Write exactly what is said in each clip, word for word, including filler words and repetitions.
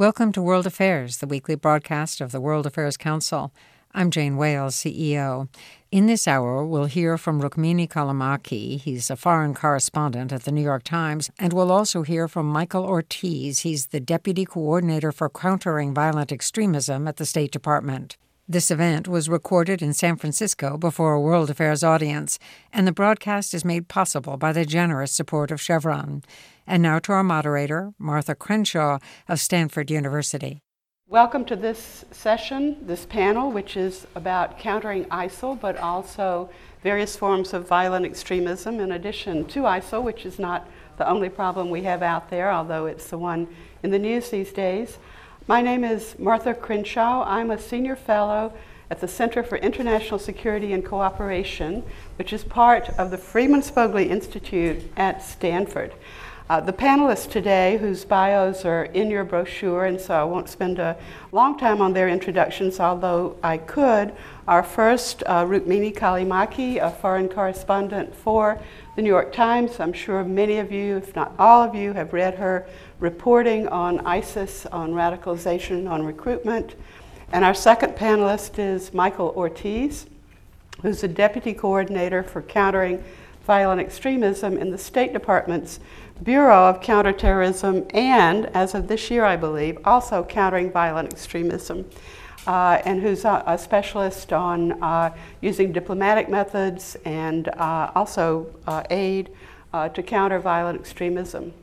Welcome to World Affairs, the weekly broadcast of the World Affairs Council. I'm Jane Wales, C E O. In this hour, we'll hear from Rukmini Callimachi. He's a foreign correspondent at the New York Times, and we'll also hear from Michael Ortiz. He's the Deputy Coordinator for Countering Violent Extremism at the State Department. This event was recorded in San Francisco before a World Affairs audience, and the broadcast is made possible by the generous support of Chevron. And now to our moderator, Martha Crenshaw of Stanford University. Welcome to this session, this panel, which is about countering ISIL, but also various forms of violent extremism in addition to ISIL, which is not the only problem we have out there, although it's the one in the news these days. My name is Martha Crenshaw. I'm a senior fellow at the Center for International Security and Cooperation, which is part of the Freeman Spogli Institute at Stanford. Uh, the panelists today, whose bios are in your brochure, and so I won't spend a long time on their introductions, although I could, are first uh, Rukmini Callimachi, a foreign correspondent for the New York Times. I'm sure many of you, if not all of you, have read her reporting on ISIS, on radicalization, on recruitment. And our second panelist is Michael Ortiz, who's the Deputy Coordinator for Countering Violent Extremism in the State Department's Bureau of Counterterrorism, and as of this year, I believe, also countering violent extremism, uh, and who's a, a specialist on uh, using diplomatic methods and uh, also uh, aid uh, to counter violent extremism.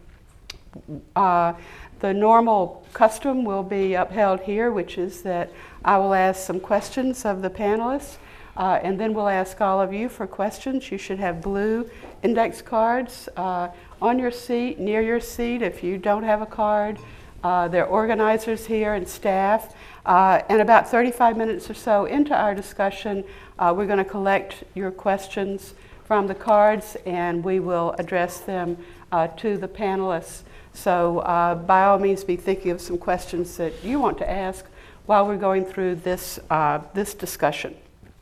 Uh, the normal custom will be upheld here, which is that I will ask some questions of the panelists, uh, and then we'll ask all of you for questions. You should have blue index cards uh, on your seat, near your seat. If you don't have a card, uh, there are organizers here and staff. Uh, and about thirty-five minutes or so into our discussion, uh, we're going to collect your questions from the cards, and we will address them uh, to the panelists. So uh, by all means, be thinking of some questions that you want to ask while we're going through this, uh, this discussion.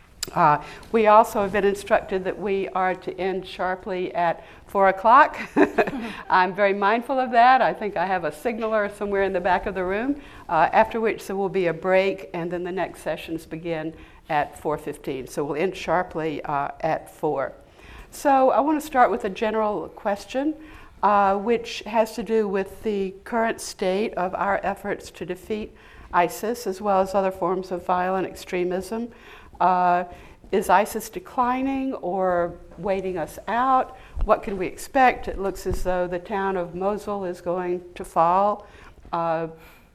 Uh, we also have been instructed that we are to end sharply at four o'clock. I'm very mindful of that. I think I have a signaler somewhere in the back of the room, uh, after which there will be a break, and then the next sessions begin at four fifteen. So we'll end sharply uh, at four. So I want to start with a general question, uh, which has to do with the current state of our efforts to defeat ISIS, as well as other forms of violent extremism. Uh, is ISIS declining or waiting us out? What can we expect? It looks as though the town of Mosul is going to fall uh,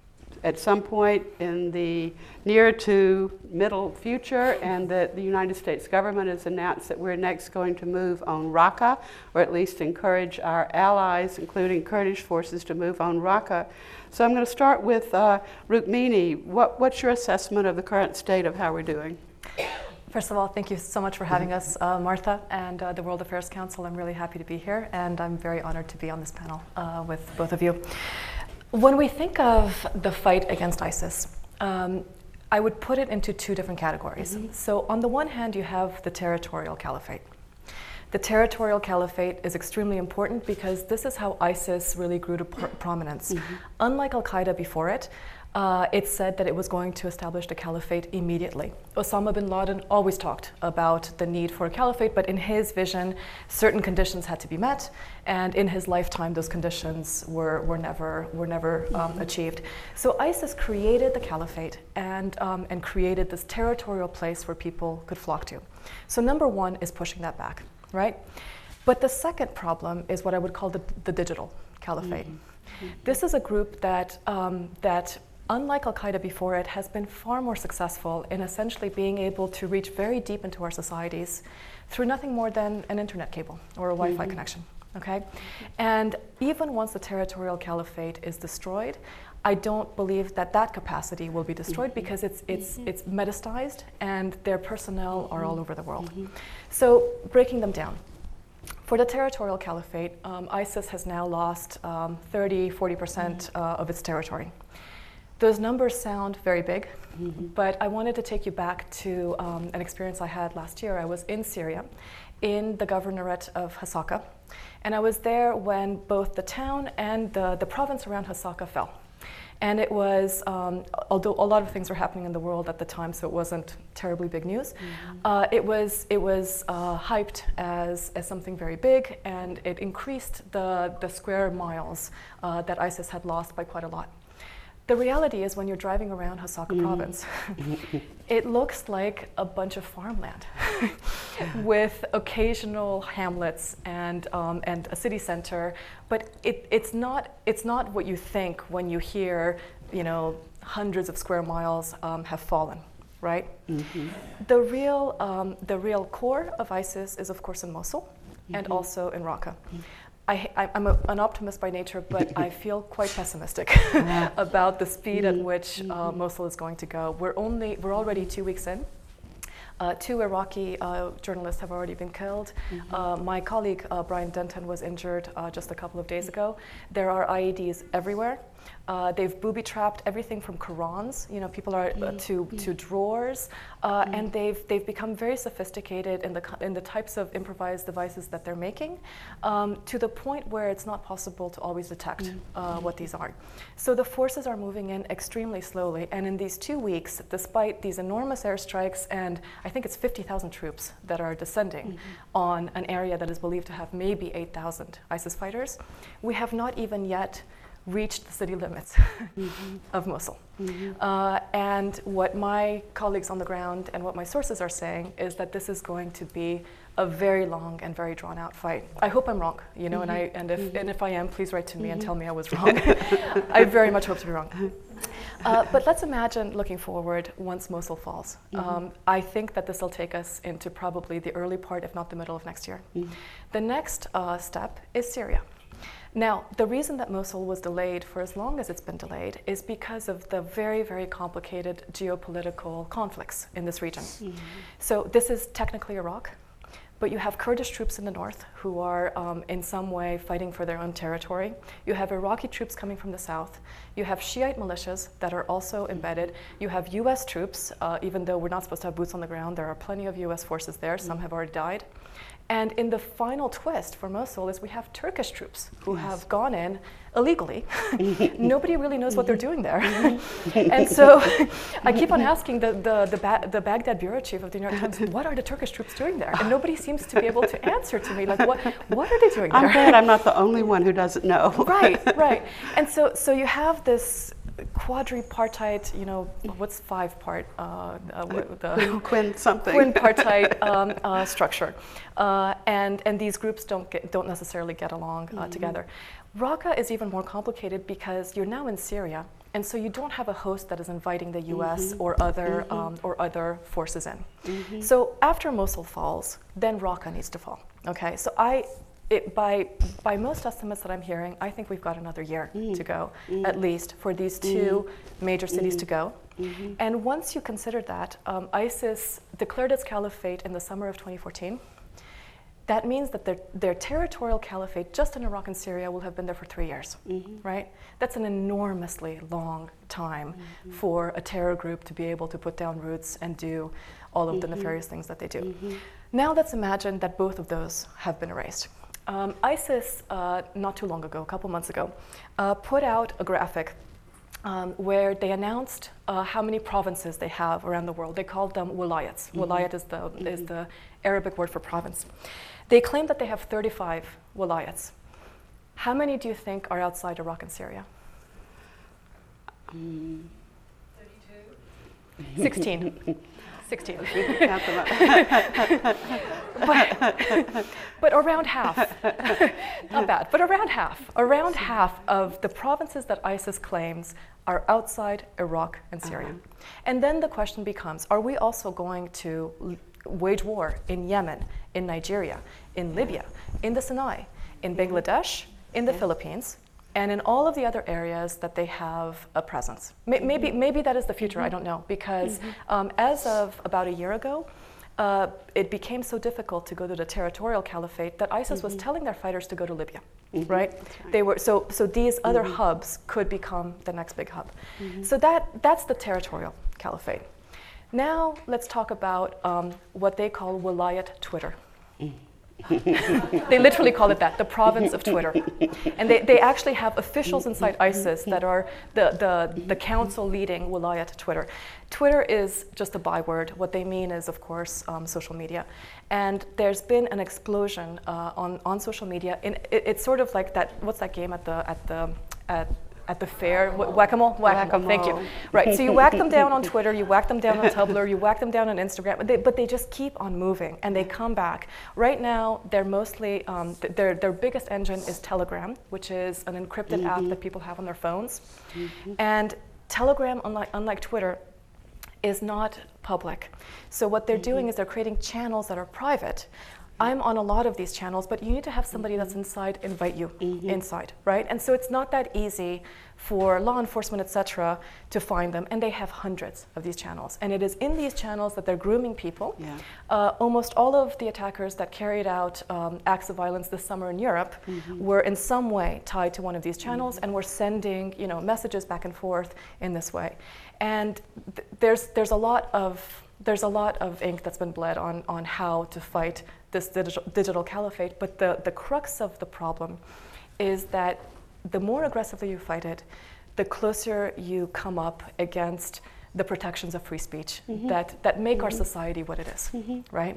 at some point in the near to middle future, and that the United States government has announced that we're next going to move on Raqqa, or at least encourage our allies, including Kurdish forces, to move on Raqqa. So I'm going to start with uh, Rukmini. What, what's your assessment of the current state of how we're doing? First of all, thank you so much for having us, uh, Martha, and uh, the World Affairs Council. I'm really happy to be here, and I'm very honored to be on this panel uh, with both of you. When we think of the fight against ISIS, um, I would put it into two different categories. Mm-hmm. So on the one hand, you have the territorial caliphate. The territorial caliphate is extremely important because this is how ISIS really grew to pr- prominence. Mm-hmm. Unlike Al-Qaeda before it, Uh, it said that it was going to establish the caliphate immediately. Osama bin Laden always talked about the need for a caliphate, but in his vision, certain conditions had to be met, and in his lifetime, those conditions were, were never, were never um, mm-hmm. achieved. So ISIS created the caliphate and, um, and created this territorial place where people could flock to. So number one is pushing that back, right? But the second problem is what I would call the, the digital caliphate. Mm-hmm. This is a group that, um, that unlike Al-Qaeda before it, has been far more successful in essentially being able to reach very deep into our societies through nothing more than an internet cable or a Wi-Fi mm-hmm. connection, okay? And even once the territorial caliphate is destroyed, I don't believe that that capacity will be destroyed mm-hmm. because it's, it's, mm-hmm. it's metastasized and their personnel mm-hmm. are all over the world. Mm-hmm. So breaking them down. For the territorial caliphate, um, ISIS has now lost um, thirty, forty percent mm-hmm. uh, of its territory. Those numbers sound very big, mm-hmm. but I wanted to take you back to um, an experience I had last year. I was in Syria, in the governorate of Hasaka, and I was there when both the town and the, the province around Hasaka fell. And it was, um, although a lot of things were happening in the world at the time, so it wasn't terribly big news, mm-hmm. uh, it was, it was uh, hyped as, as something very big, and it increased the, the square miles uh, that ISIS had lost by quite a lot. The reality is when you're driving around Hasaka mm. province, it looks like a bunch of farmland with occasional hamlets and, um, and a city center, but it, it's, not, it's not what you think when you hear, you know, hundreds of square miles um, have fallen, right? Mm-hmm. The, real, um, the real core of ISIS is, of course, in Mosul mm-hmm. and also in Raqqa. Mm-hmm. I, I, I'm a, an optimist by nature, but I feel quite pessimistic about the speed at which uh, Mosul is going to go. We're only we're already two weeks in. Uh, two Iraqi uh, journalists have already been killed. Mm-hmm. uh, my colleague uh, Brian Denton was injured uh, just a couple of days ago. There are I E Ds everywhere. Uh, they've booby-trapped everything from Qurans, you know, people are uh, to mm-hmm. to drawers, uh, mm-hmm. and they've they've become very sophisticated in the in the types of improvised devices that they're making, um, to the point where it's not possible to always detect mm-hmm. uh, what these are. So the forces are moving in extremely slowly, and in these two weeks, despite these enormous airstrikes, and I think it's fifty thousand troops that are descending mm-hmm. on an area that is believed to have maybe eight thousand ISIS fighters, we have not even yet reached the city limits mm-hmm. of Mosul. Mm-hmm. uh, and what my colleagues on the ground and what my sources are saying is that this is going to be a very long and very drawn out fight. I hope I'm wrong, you know, mm-hmm. and I and if mm-hmm. and if I am, please write to me mm-hmm. and tell me I was wrong. I very much hope to be wrong. Uh, but let's imagine looking forward once Mosul falls. Mm-hmm. Um, I think that this will take us into probably the early part, if not the middle of next year. Mm-hmm. The next uh, step is Syria. Now, the reason that Mosul was delayed for as long as it's been delayed is because of the very, very complicated geopolitical conflicts in this region. Mm-hmm. So this is technically Iraq, but you have Kurdish troops in the north who are um, in some way fighting for their own territory. You have Iraqi troops coming from the south. You have Shiite militias that are also embedded. You have U S troops, uh, even though we're not supposed to have boots on the ground, there are plenty of U S forces there. Some have already died. And in the final twist for Mosul is we have Turkish troops who yes. have gone in illegally. Nobody really knows what they're doing there. And so I keep on asking the, the, the, ba- the Baghdad bureau chief of the New York Times, what are the Turkish troops doing there? And nobody seems to be able to answer to me, like, what, what are they doing there? I'm glad I'm not the only one who doesn't know. Right, right. And so, so you have this quadripartite, you know, what's five part? Uh, uh, the quin something. Quinpartite um, uh, structure, uh, and and these groups don't get, don't necessarily get along uh, mm-hmm. together. Raqqa is even more complicated because you're now in Syria, and so you don't have a host that is inviting the U S mm-hmm. or other mm-hmm. um, or other forces in. Mm-hmm. So after Mosul falls, then Raqqa needs to fall. Okay, so I. It, by by most estimates that I'm hearing, I think we've got another year mm. to go, mm. at least, for these two mm. major cities mm. to go. Mm-hmm. And once you consider that, um, ISIS declared its caliphate in the summer of twenty fourteen. That means that their, their territorial caliphate just in Iraq and Syria will have been there for three years, mm-hmm. right? That's an enormously long time mm-hmm. for a terror group to be able to put down roots and do all of mm-hmm. the nefarious things that they do. Mm-hmm. Now let's imagine that both of those have been erased. Um, ISIS, uh, not too long ago, a couple months ago, uh, put out a graphic um, where they announced uh, how many provinces they have around the world. They called them wilayats. Mm-hmm. Wilayat is the, mm-hmm. is the Arabic word for province. They claim that they have thirty-five wilayats. How many do you think are outside Iraq and Syria? Um, thirty-two? sixteen. sixteen. but, but around half, not bad, but around half, around half of the provinces that ISIS claims are outside Iraq and Syria. Uh-huh. And then the question becomes, are we also going to l- wage war in Yemen, in Nigeria, in Libya, in the Sinai, in Bangladesh, in the yeah. Philippines, and in all of the other areas that they have a presence? M- maybe, maybe that is the future, mm-hmm. I don't know, because mm-hmm. um, as of about a year ago, uh, it became so difficult to go to the territorial caliphate that ISIS mm-hmm. was telling their fighters to go to Libya, mm-hmm. right? right? They were so so these mm-hmm. other hubs could become the next big hub. Mm-hmm. So that that's the territorial caliphate. Now let's talk about um, what they call Wilayat Twitter. Mm-hmm. They literally call it that, the province of Twitter. And they, they actually have officials inside ISIS that are the, the, the council leading Wilayat Twitter. Twitter is just a byword. What they mean is, of course, um, social media. And there's been an explosion uh, on, on social media. In, it, it's sort of like that, what's that game at the, at the, at, at the fair, Wh- whack-a-mole? Whack-a-mole, thank you. Right, so you whack them down on Twitter, you whack them down on Tumblr, you whack them down on Instagram, but they, but they just keep on moving and they come back. Right now, they're mostly, um, th- their, their biggest engine is Telegram, which is an encrypted mm-hmm. app that people have on their phones. Mm-hmm. And Telegram, unlike, unlike Twitter, is not public. So what they're mm-hmm. doing is they're creating channels that are private. I'm on a lot of these channels, but you need to have somebody that's inside invite you mm-hmm. inside, right? And so it's not that easy for law enforcement, et cetera, to find them, and they have hundreds of these channels. And it is in these channels that they're grooming people. Yeah. Uh, almost all of the attackers that carried out um, acts of violence this summer in Europe mm-hmm. were in some way tied to one of these channels mm-hmm. and were sending, you know, messages back and forth in this way. And th- there's there's a lot of there's a lot of ink that's been bled on on how to fight this digital, digital caliphate, but the, the crux of the problem is that the more aggressively you fight it, the closer you come up against the protections of free speech mm-hmm. that, that make mm-hmm. our society what it is, mm-hmm. right?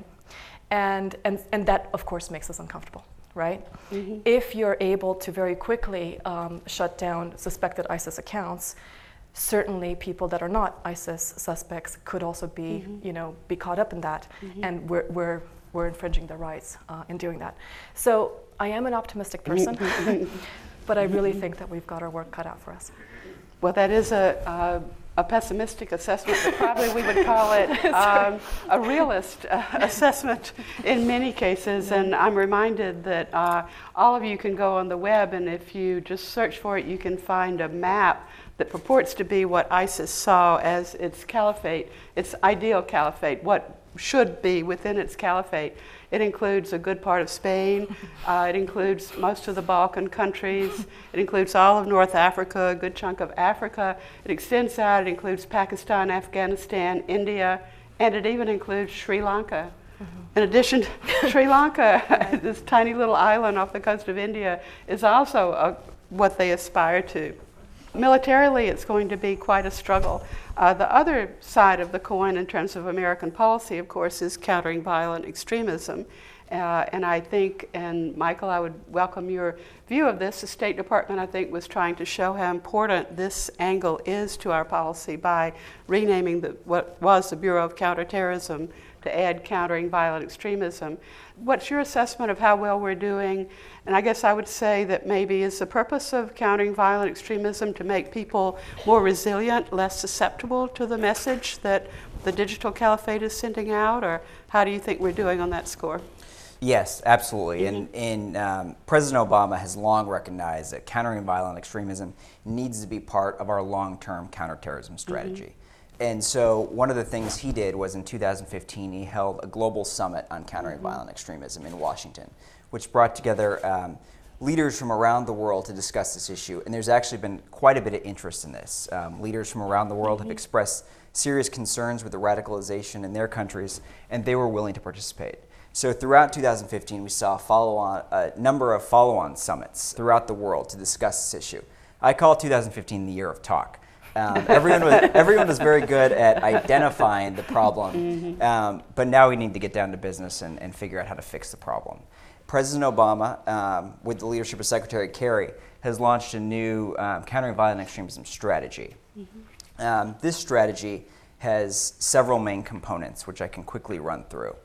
And, and, and that, of course, makes us uncomfortable, right? Mm-hmm. If you're able to very quickly um, shut down suspected ISIS accounts, certainly people that are not ISIS suspects could also be, mm-hmm. you know, be caught up in that, mm-hmm. and we're, we're we're infringing their rights uh, in doing that. So I am an optimistic person, but I really think that we've got our work cut out for us. Well, that is a, a, a pessimistic assessment, but probably we would call it um, a realist uh, assessment in many cases. And I'm reminded that uh, all of you can go on the web, and if you just search for it, you can find a map that purports to be what ISIS saw as its caliphate, its ideal caliphate, what should be within its caliphate. It includes a good part of Spain, uh, it includes most of the Balkan countries, it includes all of North Africa, a good chunk of Africa, it extends out, it includes Pakistan, Afghanistan, India, and it even includes Sri Lanka. Mm-hmm. In addition, Sri Lanka, this tiny little island off the coast of India, is also a, what they aspire to. Militarily, it's going to be quite a struggle. Uh, the other side of the coin in terms of American policy, of course, is countering violent extremism. Uh, and I think, and Michael, I would welcome your view of this. The State Department, I think, was trying to show how important this angle is to our policy by renaming the, what was the Bureau of Counterterrorism to add countering violent extremism. What's your assessment of how well we're doing? And I guess I would say that maybe is the purpose of countering violent extremism to make people more resilient, less susceptible to the message that the digital caliphate is sending out, or how do you think we're doing on that score? Yes, absolutely. Mm-hmm. And, and um, President Obama has long recognized that countering violent extremism needs to be part of our long-term counterterrorism strategy. Mm-hmm. And so one of the things he did was in two thousand fifteen, he held a global summit on countering mm-hmm. violent extremism in Washington, which brought together um, leaders from around the world to discuss this issue. And there's actually been quite a bit of interest in this. Um, leaders from around the world mm-hmm. have expressed serious concerns with the radicalization in their countries, and they were willing to participate. So throughout two thousand fifteen, we saw a, follow-on, a number of follow-on summits throughout the world to discuss this issue. I call two thousand fifteen the year of talk. Um, everyone, was, everyone was very good at identifying the problem, mm-hmm. um, but now we need to get down to business and, and figure out how to fix the problem. President Obama, um, with the leadership of Secretary Kerry, has launched a new um, countering violent extremism strategy. Mm-hmm. Um, this strategy has several main components, which I can quickly run through.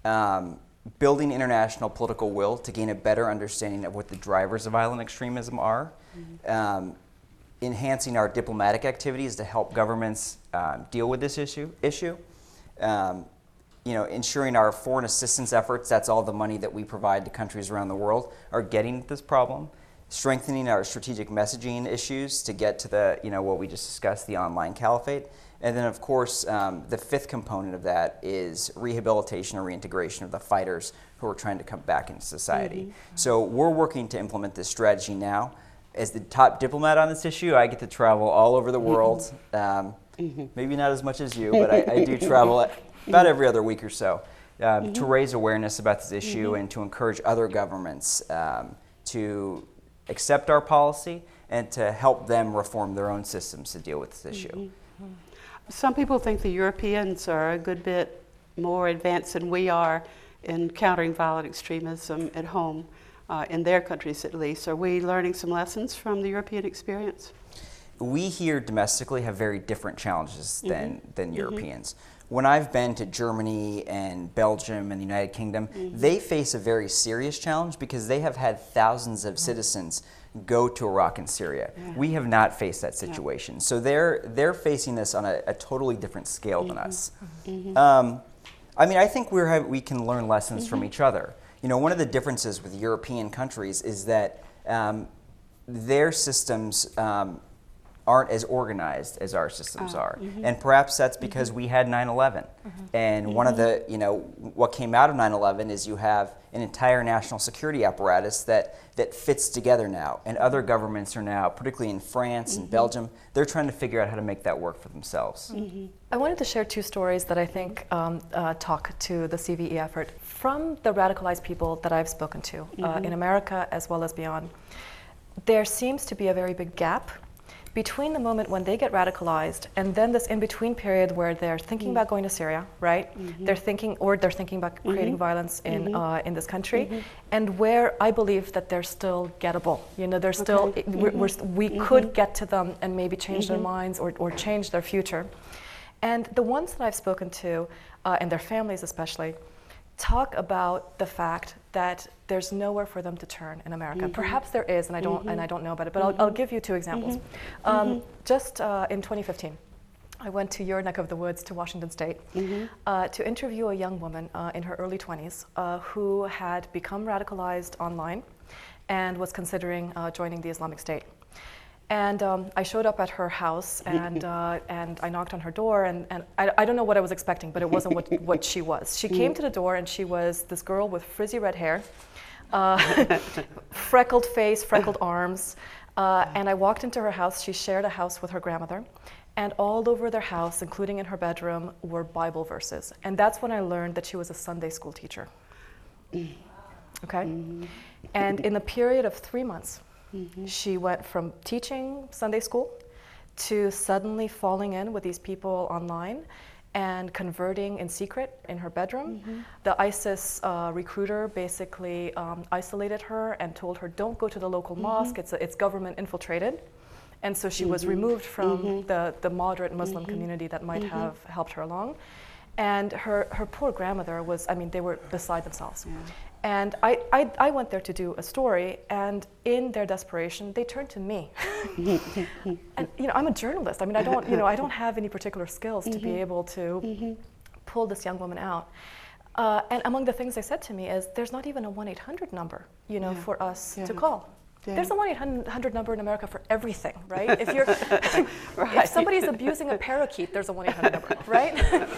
Um, building international political will to gain a better understanding of what the drivers of violent extremism are. Mm-hmm. Um, enhancing our diplomatic activities to help governments um, deal with this issue. issue. Um, you know, ensuring our foreign assistance efforts, that's all the money that we provide to countries around the world, are getting at this problem. Strengthening our strategic messaging issues to get to the, you know, what we just discussed, the online caliphate. And then, of course, um, the fifth component of that is rehabilitation or reintegration of the fighters who are trying to come back into society. Mm-hmm. So we're working to implement this strategy now. As the top diplomat on this issue, I get to travel all over the world. Um, mm-hmm. Maybe not as much as you, but I, I do travel about every other week or so. um, Mm-hmm. to raise awareness about this issue Mm-hmm. and to encourage other governments um, to accept our policy and to help them reform their own systems to deal with this issue. Mm-hmm. Some people think the Europeans are a good bit more advanced than we are in countering violent extremism at home, uh, in their countries at least. Are we learning some lessons from the European experience? We here domestically have very different challenges than, Mm-hmm. than Europeans. When I've been to Germany and Belgium and the United Kingdom, Mm-hmm. they face a very serious challenge because they have had thousands of citizens go to Iraq and Syria. Yeah. We have not faced that situation. So they're, they're facing this on a, a totally different scale than us. Um, I mean, I think we're, we can learn lessons from each other. You know, one of the differences with European countries is that um, their systems um, aren't as organized as our systems Oh, are. mhm. And perhaps that's because we had nine eleven. And one of the, you know, what came out of nine eleven is you have an entire national security apparatus that, that fits together now. And other governments are now, particularly in France and Belgium, they're trying to figure out how to make that work for themselves. I wanted to share two stories that I think um, uh, talk to the C V E effort from the radicalized people that I've spoken to uh, in America as well as beyond. There seems to be a very big gap between the moment when they get radicalized and then this in-between period where they're thinking about going to Syria, right? They're thinking, or they're thinking about creating violence in uh, in this country, and where I believe that they're still gettable. You know, they're still, Okay. we're, we're, we could get to them and maybe change their minds or, or change their future. And the ones that I've spoken to, uh, and their families especially, talk about the fact that there's nowhere for them to turn in America. Mm-hmm. Perhaps there is, and I don't, Mm-hmm. and I don't know about it. But I'll, I'll give you two examples. Mm-hmm. Um, Mm-hmm. Just uh, in twenty fifteen, I went to your neck of the woods, to Washington State, Mm-hmm. uh, to interview a young woman uh, in her early twenties uh, who had become radicalized online and was considering uh, joining the Islamic State. And um, I showed up at her house, and uh, and I knocked on her door, and, and I, I don't know what I was expecting, but it wasn't what, what she was. She came to the door, and she was this girl with frizzy red hair, uh, freckled face, freckled arms, uh, and I walked into her house. She shared a house with her grandmother, and all over their house, including in her bedroom, were Bible verses. And that's when I learned that she was a Sunday school teacher. Okay? And in the period of three months, she went from teaching Sunday school to suddenly falling in with these people online and converting in secret in her bedroom. The ISIS uh, recruiter basically um, isolated her and told her, don't go to the local mosque, it's, a, it's government infiltrated. And so she was removed from the, the moderate Muslim community that might have helped her along. And her, her poor grandmother was, I mean, they were beside themselves. Yeah. And I, I, I went there to do a story, and in their desperation, they turned to me. And you know, I'm a journalist. I mean, I don't, you know, I don't have any particular skills to be able to pull this young woman out. Uh, and among the things they said to me is, there's not even a one eight hundred number, you know, Yeah. for us Yeah. to call. Yeah. There's a one eight hundred number in America for everything, right? If you're, Right. if somebody's abusing a parakeet, there's a one eight hundred number, right?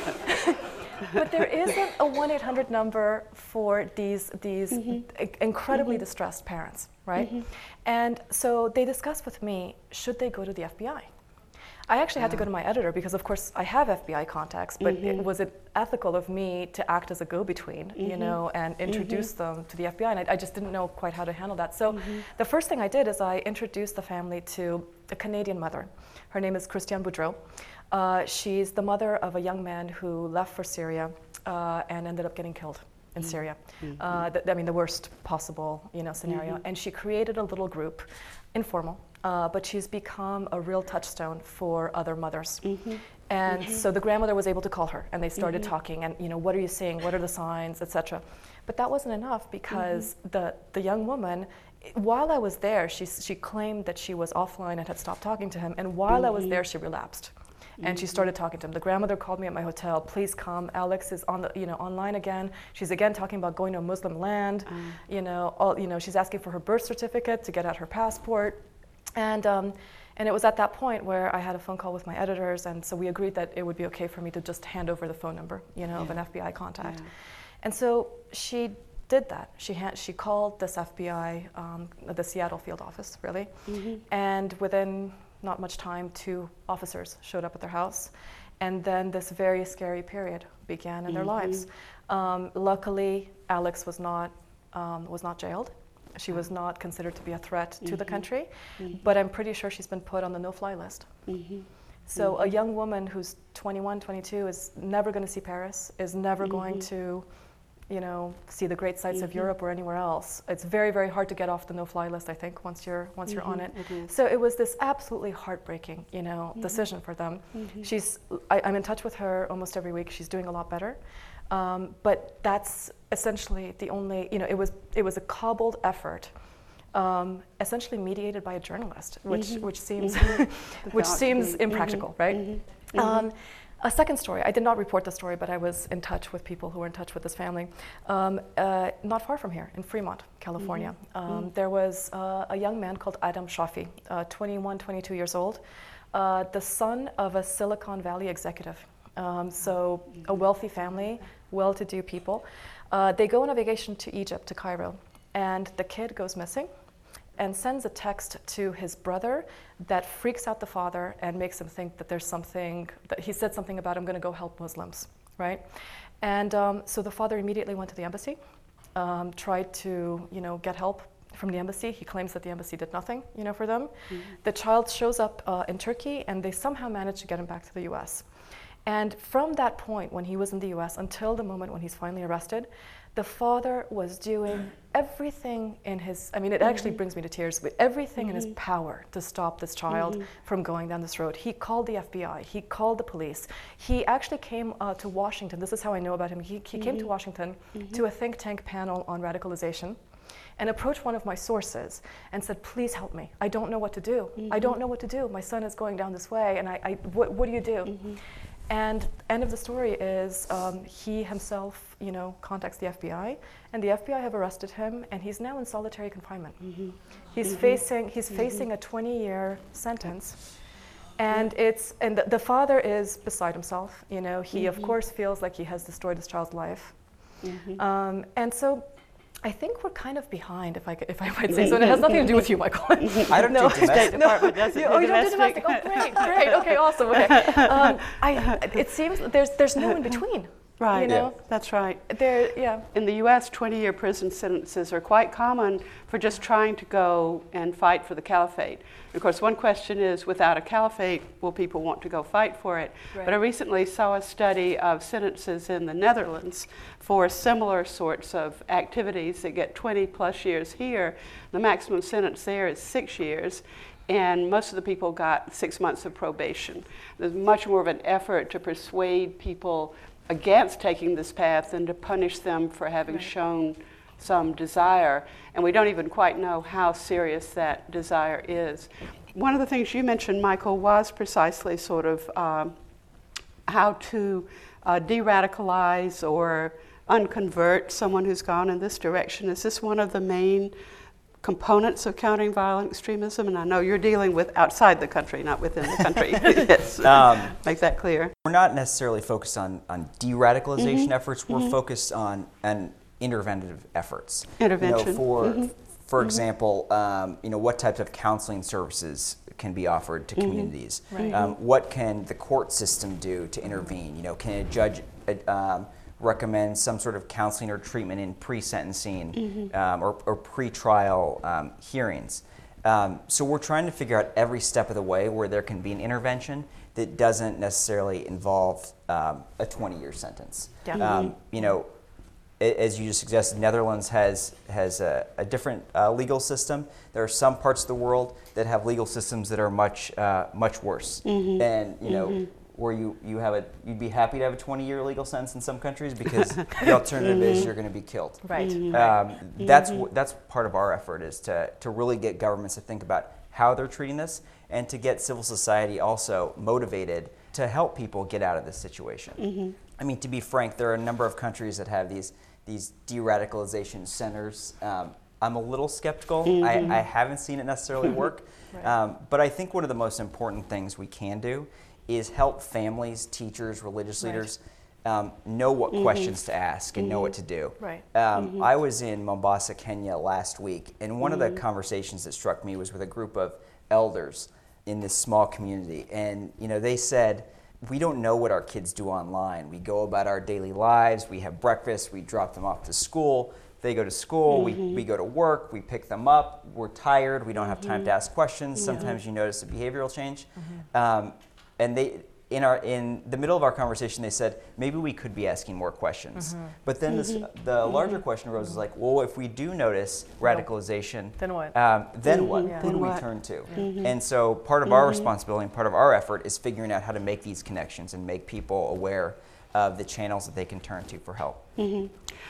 But there isn't a one eight hundred number for these these Mm-hmm. i- incredibly distressed parents, right? And so they discussed with me, should they go to the F B I? I actually had to go to my editor because, of course, I have F B I contacts, but it, was it ethical of me to act as a go-between, you know, and introduce them to the F B I? And I, I just didn't know quite how to handle that. So the first thing I did is I introduced the family to a Canadian mother. Her name is Christiane Boudreau. Uh, she's the mother of a young man who left for Syria uh, and ended up getting killed in Syria. Uh, th- I mean, the worst possible, you know, scenario. And she created a little group, informal, uh, but she's become a real touchstone for other mothers. And so the grandmother was able to call her, and they started talking. And you know, what are you seeing? What are the signs, et cetera. But that wasn't enough because the the young woman, while I was there, she she claimed that she was offline and had stopped talking to him. And while I was there, she relapsed. And she started talking to him. The grandmother called me at my hotel. Please come. Alex is on the, you know, online again. She's again talking about going to a Muslim land. Mm. You know, all, you know, she's asking for her birth certificate to get out her passport, and um, and it was at that point where I had a phone call with my editors, and so we agreed that it would be okay for me to just hand over the phone number, you know, of Yeah. an F B I contact. Yeah. And so she did that. She ha- she called this F B I, um, the Seattle field office, really, and within not much time, two officers showed up at their house, And then this very scary period began in their Mm-hmm. lives. Um, luckily, Alex was not um, was not jailed. She was not considered to be a threat to the country, but I'm pretty sure she's been put on the no-fly list. Mm-hmm. So a young woman who's twenty-one, twenty-two is never going to see Paris, is never going to, you know, see the great sights of Europe or anywhere else. It's very, very hard to get off the no-fly list, I think, once you're once you're on it. It is. So it was this absolutely heartbreaking, you know, decision for them. She's, I, I'm in touch with her almost every week. She's doing a lot better. Um, but that's essentially the only, you know, it was it was a cobbled effort, um, essentially mediated by a journalist, which Mm-hmm. which seems Mm-hmm. which thought seems being- impractical, right? Mm-hmm. Um, a second story. I did not report the story, but I was in touch with people who were in touch with this family. Um, uh, not far from here, in Fremont, California, Mm-hmm. um, there was uh, a young man called Adam Shafi, uh, twenty-one, twenty-two years old, uh, the son of a Silicon Valley executive. Um, so a wealthy family, well-to-do people. Uh, they go on a vacation to Egypt, to Cairo, and the kid goes missing and sends a text to his brother that freaks out the father and makes him think that there's something, that he said something about, I'm going to go help Muslims, right? And um, so the father immediately went to the embassy, um, tried to, you know, get help from the embassy. He claims that the embassy did nothing, you know, for them. Mm-hmm. The child shows up uh, in Turkey, and they somehow managed to get him back to the U S. And from that point, when he was in the U S, until the moment when he's finally arrested, the father was doing everything in his, I mean, it actually mm-hmm. brings me to tears, but everything mm-hmm. in his power to stop this child mm-hmm. from going down this road. He called the F B I, he called the police. He actually came uh, to Washington, this is how I know about him. He, he mm-hmm. came to Washington mm-hmm. to a think tank panel on radicalization, and approached one of my sources and said, please help me. I don't know what to do. Mm-hmm. I don't know what to do. My son is going down this way, and I, I what, what do you do? Mm-hmm. And end of the story is um, he himself, you know, contacts the F B I, and the F B I have arrested him, and he's now in solitary confinement. Mm-hmm. He's mm-hmm. facing he's mm-hmm. facing a twenty-year sentence, and mm-hmm. it's and the, the father is beside himself. You know, he mm-hmm. of course feels like he has destroyed his child's life, mm-hmm. um, and so. I think we're kind of behind, if I could, if I might say so. And it has nothing to do with you, Michael. I don't no, do domestic. no. Department doesn't oh, do you don't do domestic. Oh, great, great. Okay, awesome. Okay. Um, I, it seems there's there's no in between. Right. You know? Yeah. That's right. There, yeah. In the U S, twenty-year prison sentences are quite common for just trying to go and fight for the caliphate. Of course, one question is, without a caliphate, will people want to go fight for it? Right. But I recently saw a study of sentences in the Netherlands for similar sorts of activities that get twenty plus years here. The maximum sentence there is six years. And most of the people got six months of probation. There's much more of an effort to persuade people against taking this path than to punish them for having right. shown some desire. And we don't even quite know how serious that desire is. One of the things you mentioned, Michael, was precisely sort of um, how to uh, de-radicalize or unconvert someone who's gone in this direction. Is this one of the main components of countering violent extremism? And I know you're dealing with outside the country, not within the country. Yes, um, make that clear. We're not necessarily focused on, on de-radicalization mm-hmm. efforts. We're mm-hmm. focused on, on interventive efforts. Intervention. You know, for, mm-hmm. for mm-hmm. example, um, you know, what types of counseling services can be offered to mm-hmm. communities? Right. Um, what can the court system do to intervene? You know, can a judge uh, um, recommend some sort of counseling or treatment in pre-sentencing mm-hmm. um, or, or pre-trial um, hearings. Um, so we're trying to figure out every step of the way where there can be an intervention that doesn't necessarily involve um, a twenty-year sentence. Yeah. Um, you know, as you just suggested, Netherlands has has a, a different uh, legal system. There are some parts of the world that have legal systems that are much uh, much worse, mm-hmm. and you know. Mm-hmm. Where you, you have a, you'd be happy to have a twenty-year legal sentence in some countries because the alternative mm-hmm. is you're going to be killed. Right. Mm-hmm. Um, that's mm-hmm. that's part of our effort is to to really get governments to think about how they're treating this and to get civil society also motivated to help people get out of this situation. Mm-hmm. I mean, to be frank, there are a number of countries that have these these de-radicalization centers. Um, I'm a little skeptical. Mm-hmm. I, I haven't seen it necessarily work, right. um, but I think one of the most important things we can do is help families, teachers, religious right. leaders um, know what mm-hmm. questions to ask and mm-hmm. know what to do. Right. Um, mm-hmm. I was in Mombasa, Kenya last week, and one mm-hmm. of the conversations that struck me was with a group of elders in this small community. And you know, they said we don't know what our kids do online. We go about our daily lives, we have breakfast, we drop them off to school, they go to school, mm-hmm. we, we go to work, we pick them up, we're tired, we don't have time mm-hmm. to ask questions. Yeah. Sometimes you notice a behavioral change. Mm-hmm. Um, and they, in our in the middle of our conversation, they said, maybe we could be asking more questions. Mm-hmm. But then mm-hmm. this, the mm-hmm. larger question arose is like, well, if we do notice radicalization, then what? Um, then mm-hmm. what? Yeah. Who then do what? we turn to? Mm-hmm. And so part of mm-hmm. our responsibility and part of our effort is figuring out how to make these connections and make people aware of the channels that they can turn to for help. Mm-hmm.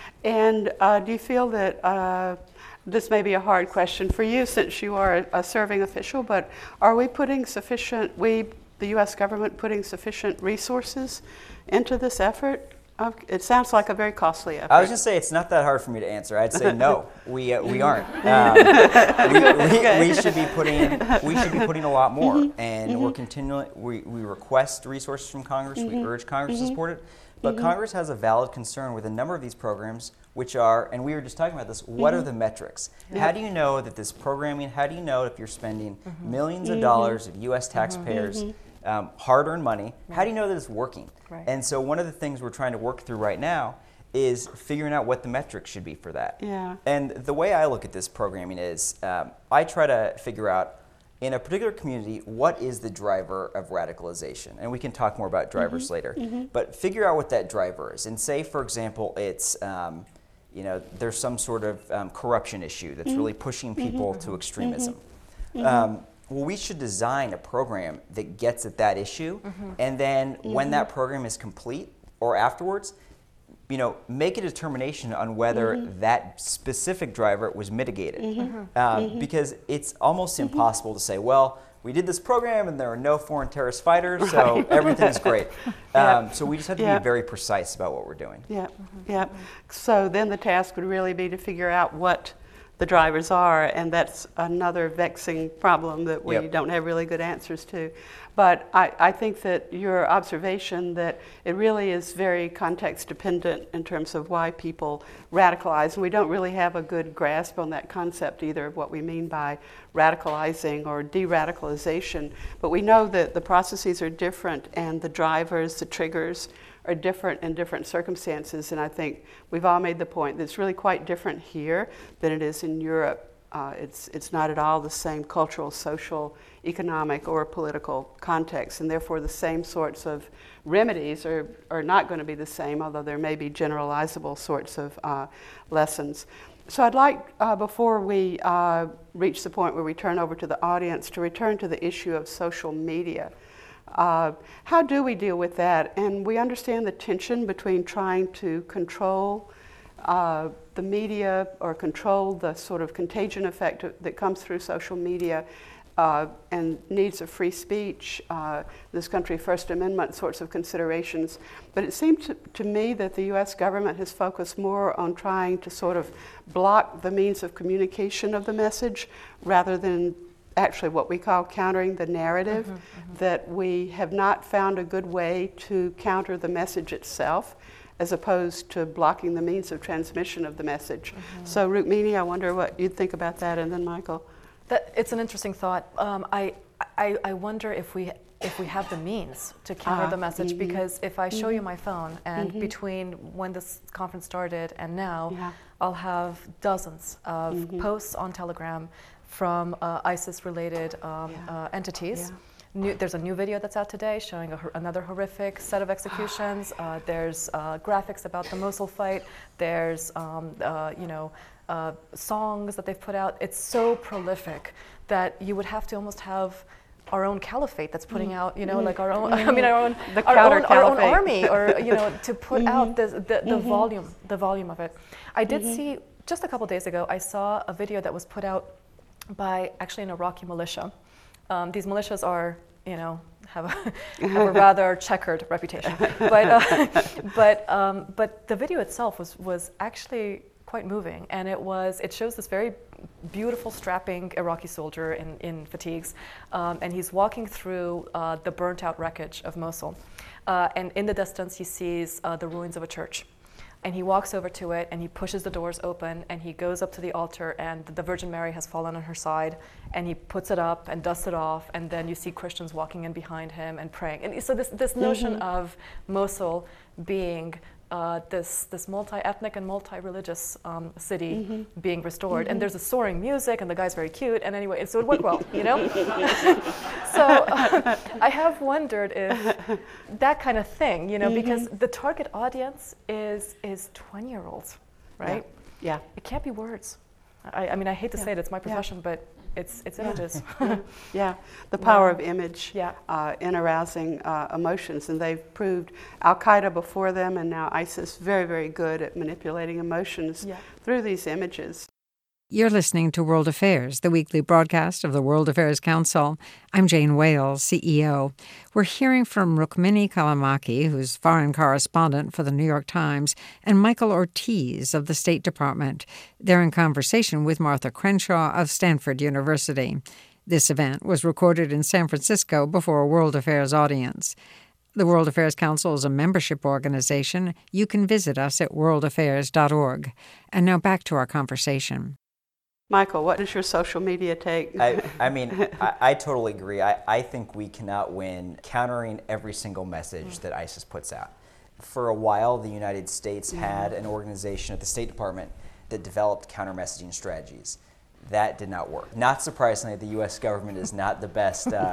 And uh, do you feel that, uh, this may be a hard question for you since you are a, a serving official, but are we putting sufficient, we, the U S government, putting sufficient resources into this effort? Uh, it sounds like a very costly effort. I was just say it's not that hard for me to answer. I'd say no, we uh, we aren't. Um, we, we, we should be putting we should be putting a lot more, mm-hmm. and mm-hmm. we're continually we, we request resources from Congress. Mm-hmm. We urge Congress mm-hmm. to support it, but mm-hmm. Congress has a valid concern with a number of these programs, which are, and we were just talking about this. What mm-hmm. are the metrics? Yeah. How do you know that this programming? How do you know if you're spending mm-hmm. millions of mm-hmm. dollars of U S taxpayers? Mm-hmm. Um, hard-earned money, right. How do you know that it's working? Right. And so one of the things we're trying to work through right now is figuring out what the metrics should be for that. Yeah. And the way I look at this programming is um, I try to figure out in a particular community what is the driver of radicalization. And we can talk more about drivers mm-hmm. later. Mm-hmm. But figure out what that driver is. And say, for example, it's um, you know, there's some sort of um, corruption issue that's mm-hmm. really pushing people mm-hmm. to extremism. Mm-hmm. Um, Well, we should design a program that gets at that issue, mm-hmm. and then mm-hmm. when that program is complete or afterwards, you know, make a determination on whether mm-hmm. that specific driver was mitigated. Mm-hmm. Um, mm-hmm. Because it's almost mm-hmm. impossible to say, well, we did this program and there are no foreign terrorist fighters, right. so everything is great. yeah. um, so we just have to yeah. be very precise about what we're doing. Yeah, mm-hmm. yeah. So then the task would really be to figure out what the drivers are, and that's another vexing problem that we yep. don't have really good answers to. But I, I think that your observation that it really is very context dependent in terms of why people radicalize, and we don't really have a good grasp on that concept either of what we mean by radicalizing or de-radicalization. But we know that the processes are different and the drivers, the triggers, are different in different circumstances, and I think we've all made the point that it's really quite different here than it is in Europe. Uh, it's it's not at all the same cultural, social, economic, or political context, and therefore the same sorts of remedies are, are not going to be the same, although there may be generalizable sorts of uh, lessons. So I'd like, uh, before we uh, reach the point where we turn over to the audience, to return to the issue of social media. Uh, how do we deal with that? And we understand the tension between trying to control uh, the media or control the sort of contagion effect that comes through social media uh, and needs of free speech, uh, this country First Amendment sorts of considerations. But it seems to, to me that the U S government has focused more on trying to sort of block the means of communication of the message rather than actually what we call countering the narrative, mm-hmm, mm-hmm. that we have not found a good way to counter the message itself as opposed to blocking the means of transmission of the message. Mm-hmm. So Rukmini, I wonder what you'd think about that, and then Michael. That, it's an interesting thought. Um, I, I, I wonder if we if we have the means to counter uh, the message, mm-hmm. because if I show mm-hmm. you my phone and mm-hmm. between when this conference started and now, yeah. I'll have dozens of mm-hmm. posts on Telegram from uh, ISIS-related um, yeah. uh, entities. Yeah. New, there's a new video that's out today showing a, another horrific set of executions. Uh, there's uh, graphics about the Mosul fight. There's um, uh, you know uh, songs that they've put out. It's so prolific that you would have to almost have our own caliphate that's putting out, you know, mm-hmm. like our own, I mean, our own, the our, own our own army, or you know, to put mm-hmm. out the the, the mm-hmm. volume, the volume of it. I did mm-hmm. see just a couple days ago. I saw a video that was put out by actually an Iraqi militia. Um, these militias are, you know, have a, have a rather checkered reputation. But uh, but um, but the video itself was was actually quite moving, and it was it shows this very beautiful, strapping Iraqi soldier in in fatigues, um, and he's walking through uh, the burnt out wreckage of Mosul, uh, and in the distance he sees uh, the ruins of a church. and he walks over to it and he pushes the doors open and he goes up to the altar and the Virgin Mary has fallen on her side and he puts it up and dusts it off, and then you see Christians walking in behind him and praying. And so this, this notion mm-hmm. of Mosul being uh, this, this multi-ethnic and multi-religious um, city mm-hmm. being restored, mm-hmm. and there's a soaring music and the guy's very cute, and anyway, so it worked well, you know? So uh, I have wondered if that kind of thing, you know, mm-hmm. because the target audience is is twenty-year-olds, right? Yeah. yeah. It can't be words. I, I mean, I hate to yeah. say it, it's my profession, yeah. but it's it's yeah. images. yeah. yeah, the power yeah. of image yeah. uh, in arousing uh, emotions, and they've proved Al-Qaeda before them, and now ISIS very, very good at manipulating emotions yeah. through these images. You're listening to World Affairs, the weekly broadcast of the World Affairs Council. I'm Jane Wales, C E O. We're hearing from Rukmini Callimachi, who's foreign correspondent for the New York Times, and Michael Ortiz of the State Department. They're in conversation with Martha Crenshaw of Stanford University. This event was recorded in San Francisco before a World Affairs audience. The World Affairs Council is a membership organization. You can visit us at world affairs dot org. And now back to our conversation. Michael, what is your social media take? I, I mean, I, I totally agree. I, I think we cannot win countering every single message that ISIS puts out. For a while, the United States had an organization at the State Department that developed counter-messaging strategies. That did not work. Not surprisingly, the U S government is not the best uh,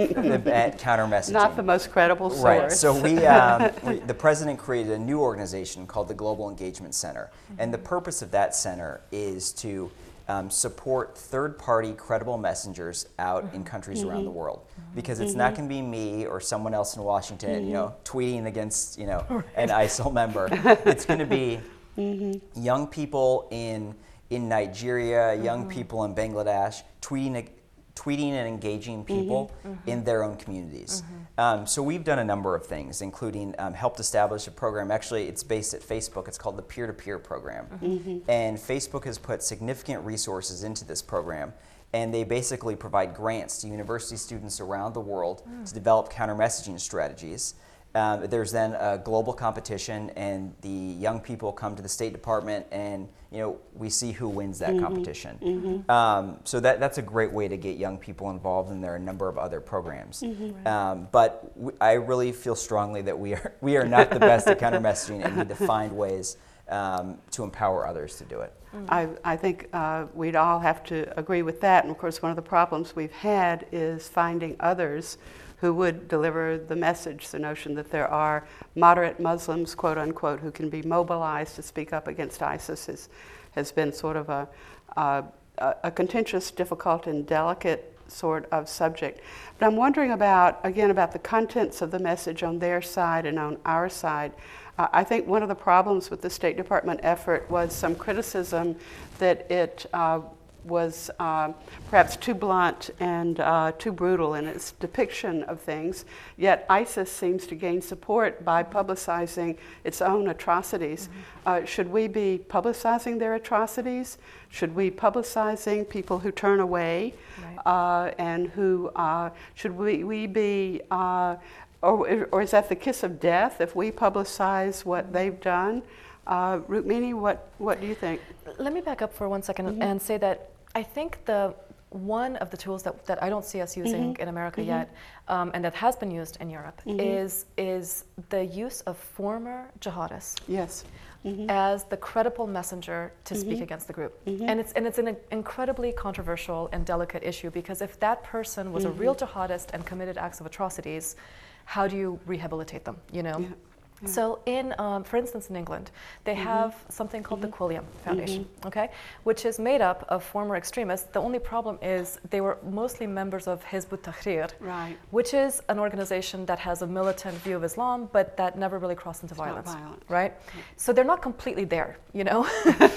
at counter-messaging. Not the most credible source. Right. So we, um, we, the president created a new organization called the Global Engagement Center, and the purpose of that center is to Um, support third-party credible messengers out in countries mm-hmm. around the world, because it's mm-hmm. not going to be me or someone else in Washington, mm-hmm. you know, tweeting against, you know, right. an ISIL member. It's going to be mm-hmm. young people in in Nigeria, young mm-hmm. people in Bangladesh, tweeting tweeting and engaging people mm-hmm. in their own communities. Mm-hmm. Um, so we've done a number of things, including um, helped establish a program. Actually, it's based at Facebook. It's called the Peer-to-Peer Program. Mm-hmm. And Facebook has put significant resources into this program. And they basically provide grants to university students around the world mm. to develop counter-messaging strategies. Um, there's then a global competition, and the young people come to the State Department, and you know we see who wins that mm-hmm. competition. Mm-hmm. Um, so that that's a great way to get young people involved, and there are a number of other programs. Mm-hmm. um, but w I really feel strongly that we are we are not the best at counter messaging, and need to find ways um, to empower others to do it. I, I think uh, we'd all have to agree with that. And of course, one of the problems we've had is finding others who would deliver the message, the notion that there are moderate Muslims, quote unquote, who can be mobilized to speak up against ISIS is, has been sort of a, a, a contentious, difficult, and delicate sort of subject. But I'm wondering about, again, about the contents of the message on their side and on our side. Uh, I think one of the problems with the State Department effort was some criticism that it uh, was uh, perhaps too blunt and uh, too brutal in its depiction of things, yet ISIS seems to gain support by publicizing its own atrocities. Mm-hmm. uh, should we be publicizing their atrocities? Should we be publicizing people who turn away? Right. uh, and who, uh, should we, we be, uh, or, or is that the kiss of death if we publicize what they've done? Uh, Rukmini, what, what do you think? Let me back up for one second mm-hmm. and say that I think the one of the tools that, that I don't see us using mm-hmm. in America mm-hmm. yet, um, and that has been used in Europe, mm-hmm. is is the use of former jihadists yes. mm-hmm. as the credible messenger to mm-hmm. speak against the group. Mm-hmm. And it's and it's an incredibly controversial and delicate issue, because if that person was mm-hmm. a real jihadist and committed acts of atrocities, how do you rehabilitate them? You know. Yeah. Yeah. So in, um, for instance, in England, they mm-hmm. have something called mm-hmm. the Quilliam Foundation, mm-hmm. okay, which is made up of former extremists. The only problem is they were mostly members of Hizb ut-Tahrir, right. which is an organization that has a militant view of Islam, but that never really crossed into it's violence, not violent. right? Yeah. So they're not completely there, you know,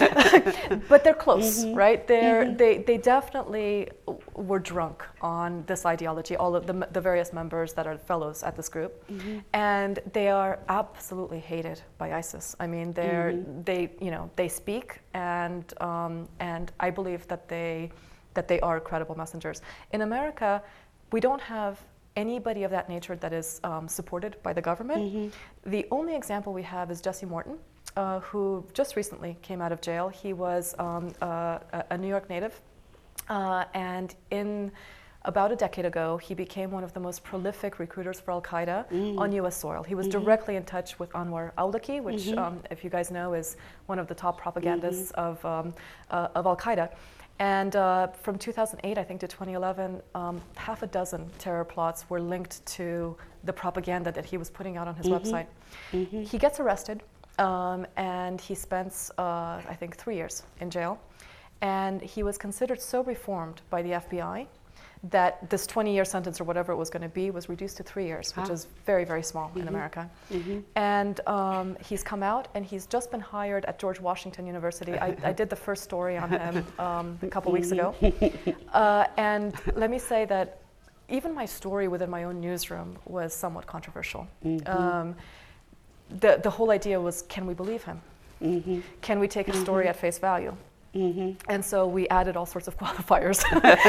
but they're close, mm-hmm. right? They're, mm-hmm. they, they definitely were drunk on this ideology, all of the, the various members that are fellows at this group, mm-hmm. and they are absolutely hated by ISIS. I mean, they're mm-hmm. they you know they speak, and um, and I believe that they that they are credible messengers. In America, we don't have anybody of that nature that is um, supported by the government. Mm-hmm. The only example we have is Jesse Morton uh, who just recently came out of jail. He was um, uh, a New York native, uh, and in about a decade ago, he became one of the most prolific recruiters for Al-Qaeda mm. on U S soil. He was mm-hmm. directly in touch with Anwar Awlaki, which, mm-hmm. um, if you guys know, is one of the top propagandists mm-hmm. of, um, uh, of Al-Qaeda. And uh, from two thousand eight, I think, to twenty eleven, um, half a dozen terror plots were linked to the propaganda that he was putting out on his mm-hmm. website. Mm-hmm. He gets arrested, um, and he spends, uh, I think, three years in jail. And he was considered so reformed by the F B I that this twenty-year sentence or whatever it was going to be was reduced to three years, which ah. is very, very small mm-hmm. in America. Mm-hmm. And um, he's come out, and he's just been hired at George Washington University. I, I did the first story on him um, a couple weeks ago. Uh, and let me say that even my story within my own newsroom was somewhat controversial. Mm-hmm. Um, the, the whole idea was, can we believe him? Mm-hmm. Can we take his story mm-hmm. at face value? Mm-hmm. And so we added all sorts of qualifiers,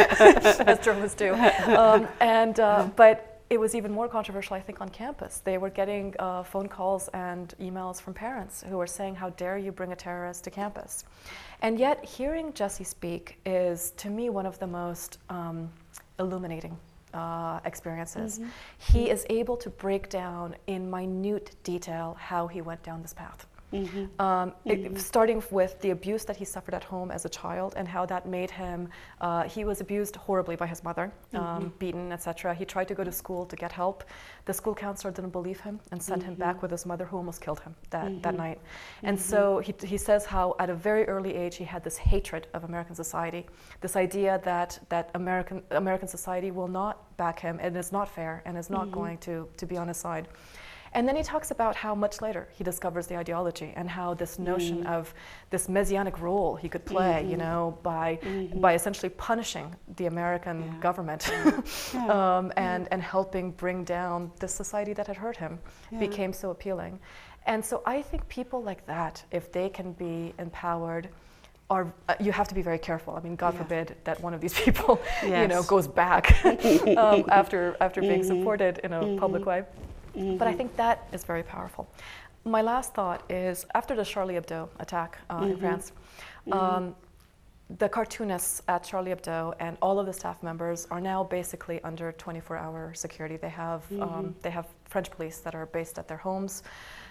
as journalists do. Um, and uh, but it was even more controversial, I think, on campus. They were getting uh, phone calls and emails from parents who were saying, "How dare you bring a terrorist to campus?" And yet, hearing Jesse speak is, to me, one of the most um, illuminating uh, experiences. Mm-hmm. He is able to break down in minute detail how he went down this path. Mm-hmm. Um, mm-hmm. It, starting with the abuse that he suffered at home as a child and how that made him, uh, he was abused horribly by his mother, um, mm-hmm. beaten, et cetera. He tried to go to school to get help. The school counselor didn't believe him and sent mm-hmm. him back with his mother, who almost killed him that, mm-hmm. that night. And mm-hmm. so he, he says how at a very early age he had this hatred of American society, this idea that, that American, American society will not back him and is not fair and is not mm-hmm. going to, to be on his side. And then he talks about how much later he discovers the ideology and how this notion mm. of this messianic role he could play, mm-hmm. you know, by mm-hmm. by essentially punishing the American yeah. government yeah. Yeah. um, and, yeah. and helping bring down the society that had hurt him yeah. became so appealing. And so I think people like that, if they can be empowered, Are, uh, you have to be very careful. I mean, God yeah. forbid that one of these people, yes. you know, goes back um, after after being mm-hmm. supported in a mm-hmm. public way. Mm-hmm. But I think that is very powerful. My last thought is, after the Charlie Hebdo attack uh, mm-hmm. in France, um, mm-hmm. the cartoonists at Charlie Hebdo and all of the staff members are now basically under twenty-four hour security. They have mm-hmm. um, they have French police that are based at their homes.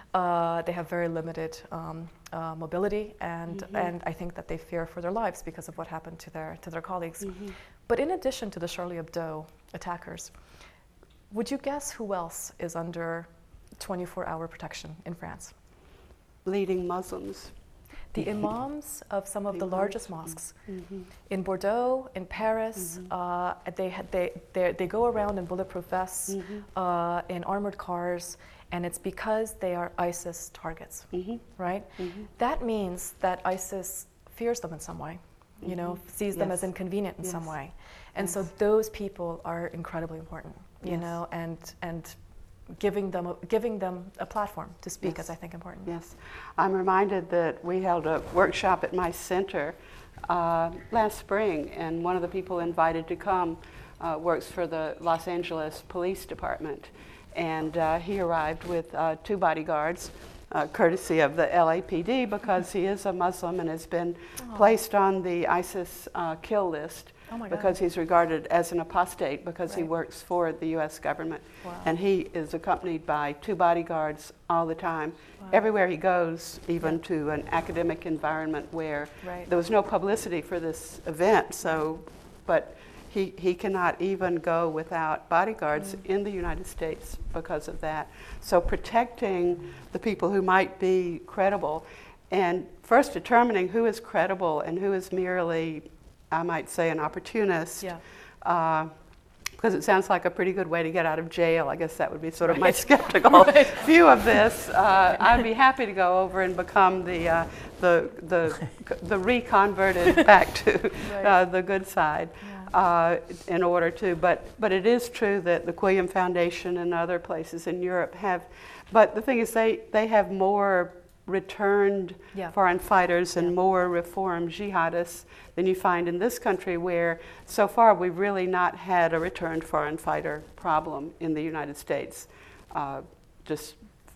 Uh, they have very limited um, uh, mobility, and mm-hmm. and I think that they fear for their lives because of what happened to their to their colleagues. Mm-hmm. But in addition to the Charlie Hebdo attackers, would you guess who else is under twenty-four hour protection in France? Leading Muslims. The imams of some of the, the largest mosques mm-hmm. in Bordeaux, in Paris. Mm-hmm. uh, they, had, they, they, they go around in bulletproof vests, mm-hmm. uh, in armored cars, and it's because they are ISIS targets, mm-hmm. right? Mm-hmm. That means that ISIS fears them in some way, you mm-hmm. know, sees them yes. as inconvenient in yes. some way. And yes. so those people are incredibly important, you yes. know, and and giving them a, giving them a platform to speak yes. is, I think, important. Yes. I'm reminded that we held a workshop at my center uh, last spring, and one of the people invited to come uh, works for the Los Angeles Police Department. And uh, he arrived with uh, two bodyguards, uh, courtesy of the L A P D, because he is a Muslim and has been oh. placed on the ISIS uh, kill list. Oh my because God. he's regarded as an apostate because right. he works for the U S government. Wow. And he is accompanied by two bodyguards all the time, wow. everywhere he goes, even yeah. to an academic environment where right. there was no publicity for this event. So, but he, he cannot even go without bodyguards mm. in the United States because of that. So protecting the people who might be credible, and first determining who is credible and who is merely, I might say, an opportunist, yeah. uh, because it sounds like a pretty good way to get out of jail. I guess that would be sort of right. my skeptical right. view of this. Uh, I'd be happy to go over and become the uh, the the the reconverted back to right. uh, the good side, yeah. uh, in order to. But but it is true that the Quilliam Foundation and other places in Europe have. But the thing is, they they have more returned yeah. foreign fighters and yeah. more reformed jihadists than you find in this country, where so far we've really not had a returned foreign fighter problem in the United States, uh, just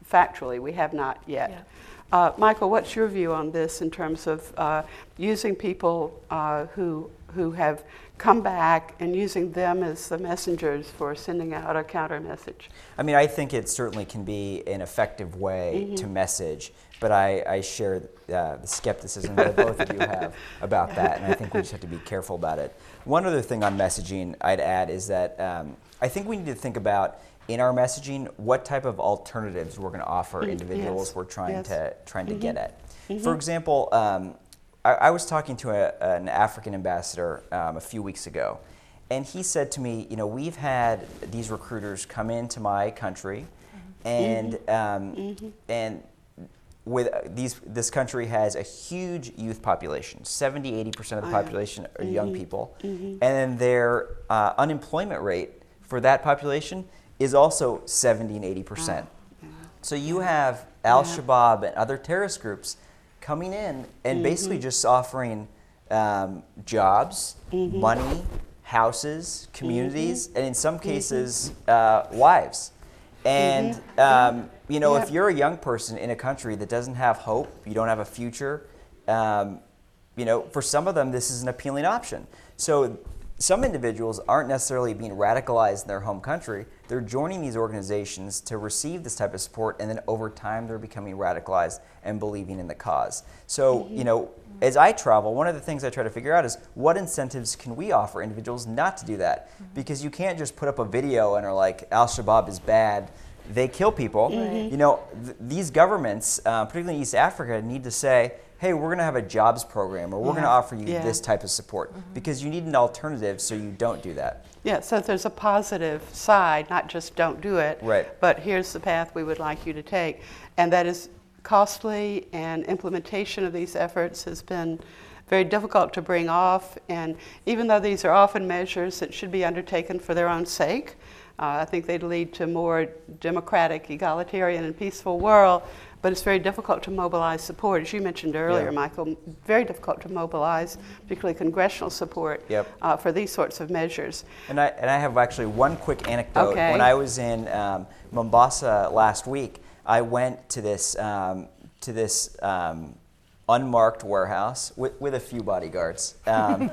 factually, we have not yet. Yeah. Uh, Michael, what's your view on this in terms of uh, using people uh, who who have come back and using them as the messengers for sending out a counter message? I mean, I think it certainly can be an effective way mm-hmm. to message, but I, I share uh, the skepticism that both of you have about that, and I think we just have to be careful about it. One other thing on messaging I'd add is that um, I think we need to think about in our messaging what type of alternatives we're going to offer individuals yes. we're trying yes. to trying to mm-hmm. get at. Mm-hmm. For example, um, I, I was talking to a, an African ambassador um, a few weeks ago, and he said to me, you know, we've had these recruiters come into my country, mm-hmm. and um, mm-hmm. and with uh, these, this country has a huge youth population. seventy, eighty percent of the population are mm-hmm. young people, mm-hmm. and then their uh, unemployment rate for that population is also seventy and eighty percent. Oh, yeah. So you have Al-Shabaab and other terrorist groups coming in and mm-hmm. basically just offering um, jobs, mm-hmm. money, houses, communities, mm-hmm. and in some cases, mm-hmm. uh, wives. And mm-hmm. um, you know, yeah. if you're a young person in a country that doesn't have hope, you don't have a future, um, you know, for some of them, this is an appealing option. So some individuals aren't necessarily being radicalized in their home country. They're joining these organizations to receive this type of support, and then over time they're becoming radicalized and believing in the cause. So, mm-hmm. you know, as I travel, one of the things I try to figure out is what incentives can we offer individuals not to do that? Mm-hmm. Because you can't just put up a video and are like, Al-Shabaab is bad, they kill people. Mm-hmm. You know, th- these governments, uh, particularly in East Africa, need to say, hey, we're going to have a jobs program, or we're yeah. going to offer you yeah. this type of support, mm-hmm. because you need an alternative so you don't do that. Yeah, so there's a positive side, not just don't do it, right. but here's the path we would like you to take. And that is costly, and implementation of these efforts has been very difficult to bring off. And even though these are often measures that should be undertaken for their own sake, uh, I think they'd lead to a more democratic, egalitarian, and peaceful world. But it's very difficult to mobilize support, as you mentioned earlier, yeah. Michael. Very difficult to mobilize, particularly congressional support, yep. uh, for these sorts of measures. And I and I have actually one quick anecdote. Okay. When I was in um, Mombasa last week, I went to this um, to this um, unmarked warehouse with, with a few bodyguards, um,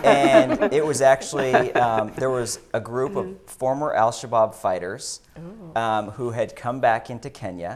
and it was actually um, there was a group of former Al-Shabaab fighters um, who had come back into Kenya.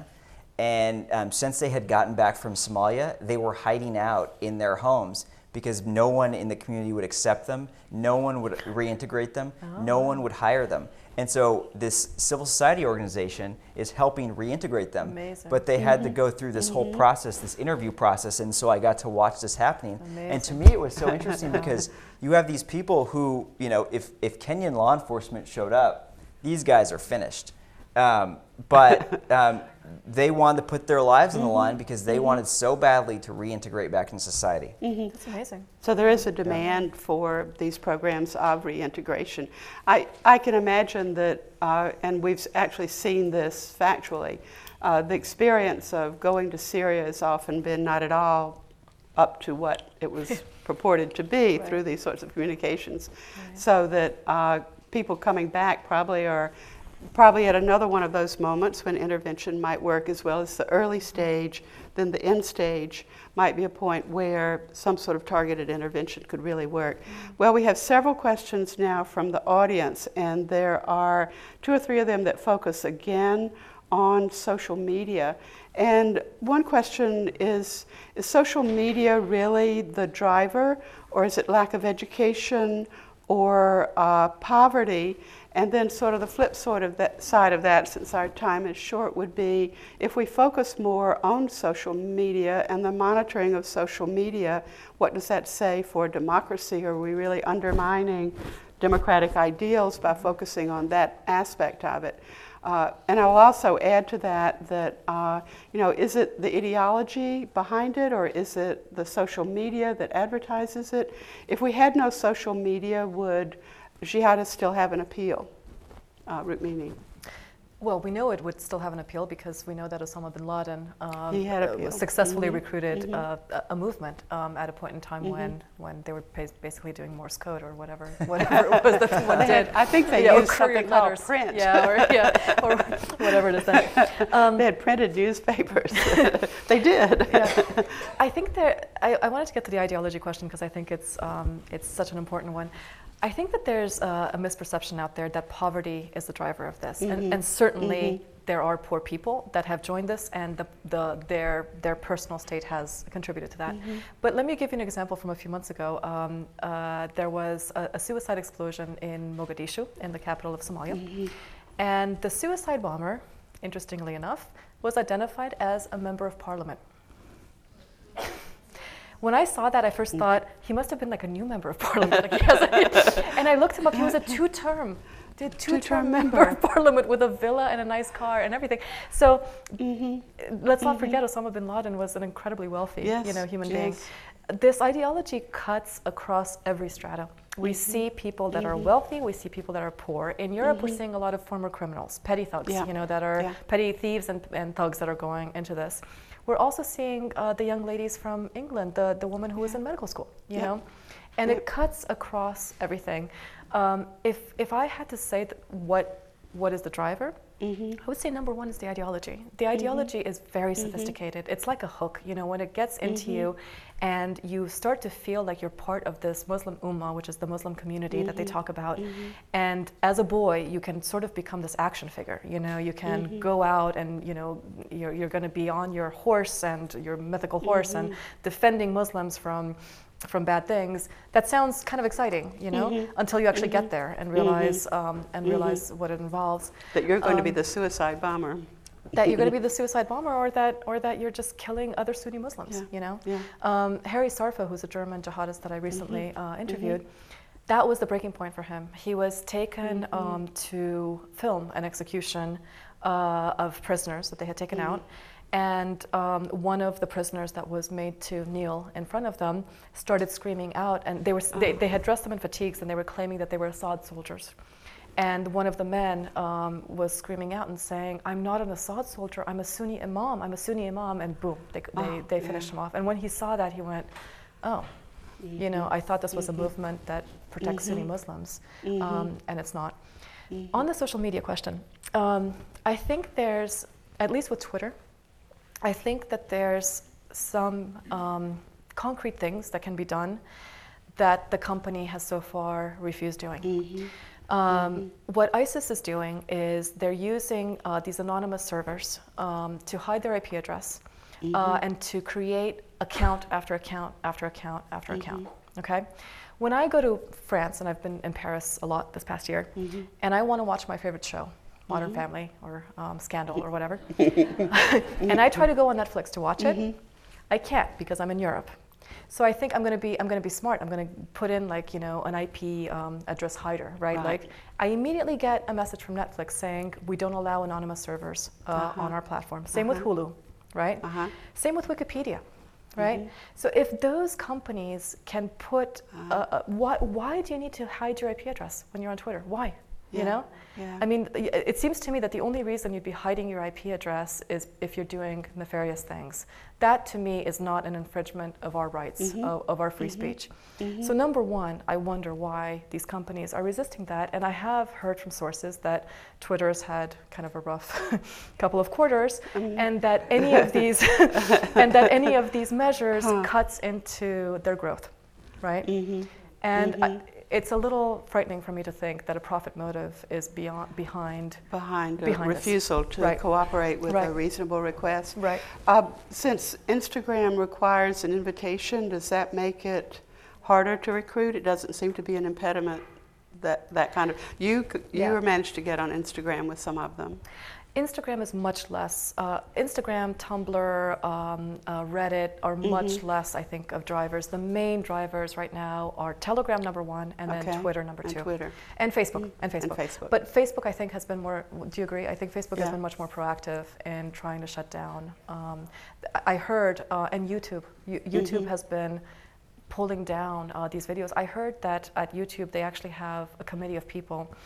And um, since they had gotten back from Somalia, they were hiding out in their homes because no one in the community would accept them, no one would reintegrate them, oh. no one would hire them. And so this civil society organization is helping reintegrate them. Amazing. But they mm-hmm. had to go through this mm-hmm. whole process, this interview process, and so I got to watch this happening. Amazing. And to me it was so interesting because you have these people who, you know, if, if Kenyan law enforcement showed up, these guys are finished. Um, but um, they wanted to put their lives on the line because they mm-hmm. wanted so badly to reintegrate back in society. Mm-hmm. That's amazing. So there is a demand yeah. for these programs of reintegration. I, I can imagine that, uh, and we've actually seen this factually, uh, the experience of going to Syria has often been not at all up to what it was purported to be right. through these sorts of communications. Right. So that uh, people coming back probably are probably at another one of those moments when intervention might work, as well as the early stage, then the end stage might be a point where some sort of targeted intervention could really work. Well, we have several questions now from the audience, and there are two or three of them that focus again on social media. And one question is, is social media really the driver, or is it lack of education or uh, poverty? And then sort of the flip sort of that side of that, since our time is short, would be if we focus more on social media and the monitoring of social media, what does that say for democracy? Are we really undermining democratic ideals by focusing on that aspect of it? Uh, and I will also add to that that, uh, you know, is it the ideology behind it, or is it the social media that advertises it? If we had no social media, would jihadists still have an appeal? Uh, Rukmini. Well, we know it would still have an appeal because we know that Osama bin Laden um, He had uh, appeal. successfully Mhm. recruited Mhm. uh, a- a movement um, at a point in time Mhm. when, when they were bas- basically doing Morse code or whatever, whatever it was that someone They had- did. I think they Yeah, or used something Korean called letters. print. Yeah, or, yeah, or whatever it is. That. Um, They had printed newspapers. They did. yeah. I think there. I, I wanted to get to the ideology question because I think it's um, it's such an important one. I think that there's uh, a misperception out there that poverty is the driver of this, Mhm. and, and certainly Mhm. there are poor people that have joined this, and the, the their their personal state has contributed to that. Mhm. But let me give you an example from a few months ago. Um, uh, there was a, a suicide explosion in Mogadishu, in the capital of Somalia, Mhm. and the suicide bomber, interestingly enough, was identified as a member of parliament. When I saw that, I first thought he must have been like a new member of parliament. Like he has a, and I looked him up. He was a two-term, did two-term Two-term member member. of parliament with a villa and a nice car and everything. So Mhm. let's not forget, Osama bin Laden was an incredibly wealthy, Yes, you know, human being. yes. This ideology cuts across every strata. We Mm-hmm. see people that are wealthy. We see people that are poor. In Europe, we're seeing a lot of former criminals, petty thugs, Mm-hmm. Yeah. you know, that are Yeah. petty thieves and, and thugs that are going into this. We're also seeing uh, the young ladies from England, the, the woman who was in medical school, you Yeah. know, and Yeah. it cuts across everything. Um, if if I had to say th- what what is the driver, Mhm. I would say number one is the ideology. The ideology is very sophisticated. It's like a hook, you know, when it gets into you and you start to feel like you're part of this Muslim ummah, which is the Muslim community that they talk about. And as a boy, you can sort of become this action figure, you know, you can go out and, you know, you're, you're going to be on your horse and your mythical horse and defending Muslims from from bad things. That sounds kind of exciting, you know, until you actually get there and realize um, and realize what it involves. That you're going to be Um, the suicide bomber. That you're going to be the suicide bomber, or that or that you're just killing other Sunni Muslims, Yeah, you know. yeah. Um, Harry Sarfa, who's a German jihadist that I recently uh, interviewed, that was the breaking point for him. He was taken um, to film an execution uh, of prisoners that they had taken out. And um, one of the prisoners that was made to kneel in front of them started screaming out, and they were they, they had dressed them in fatigues, and they were claiming that they were Assad soldiers. And one of the men um, was screaming out and saying, "I'm not an Assad soldier. I'm a Sunni imam. I'm a Sunni imam." And boom, they they, Oh, they finished him off. And when he saw that, he went, "Oh, you know, I thought this was a movement that protects Sunni Muslims, um, and it's not." On the social media question, um, I think there's, at least with Twitter, I think that there's some um, concrete things that can be done that the company has so far refused doing. Um, What ISIS is doing is they're using uh, these anonymous servers um, to hide their I P address uh, and to create account after account after account after account. Okay, when I go to France, and I've been in Paris a lot this past year, and I want to watch my favorite show, Modern Family or um, Scandal or whatever, and I try to go on Netflix to watch it, I can't because I'm in Europe. So I think I'm going to be I'm going to be smart. I'm going to put in like you know an I P um, address hider, right? Right. Like I immediately get a message from Netflix saying we don't allow anonymous servers uh, Uh-huh. on our platform. Same with Uh-huh. Hulu, right? Uh-huh. Same with Wikipedia, right? So if those companies can put, uh, uh, why why do you need to hide your I P address when you're on Twitter? Why? You Yeah, know? yeah. I mean, y- it seems to me that the only reason you'd be hiding your I P address is if you're doing nefarious things. That to me is not an infringement of our rights, of, of our free speech. So number one, I wonder why these companies are resisting that. And I have heard from sources that Twitter's had kind of a rough couple of quarters, and that any of these and that any of these measures cuts into their growth, right? And I, it's a little frightening for me to think that a profit motive is beyond behind Behind a Behind this. refusal to Right. cooperate with a Right. reasonable request. Right. Uh, since Instagram requires an invitation, does that make it harder to recruit? It doesn't seem to be an impediment. That that kind of you c- you Yeah. managed to get on Instagram with some of them. Instagram is much less. Uh, Instagram, Tumblr, um, uh, Reddit are much less, I think, of drivers. The main drivers right now are Telegram number one, and Okay. then Twitter number And two, Twitter. and Facebook, and Facebook. Facebook. But Facebook, I think, has been more. Do you agree? I think Facebook has Yeah. been much more proactive in trying to shut down. Um, I I heard, uh, and YouTube. You, YouTube has been pulling down uh, these videos. I heard that at YouTube they actually have a committee of people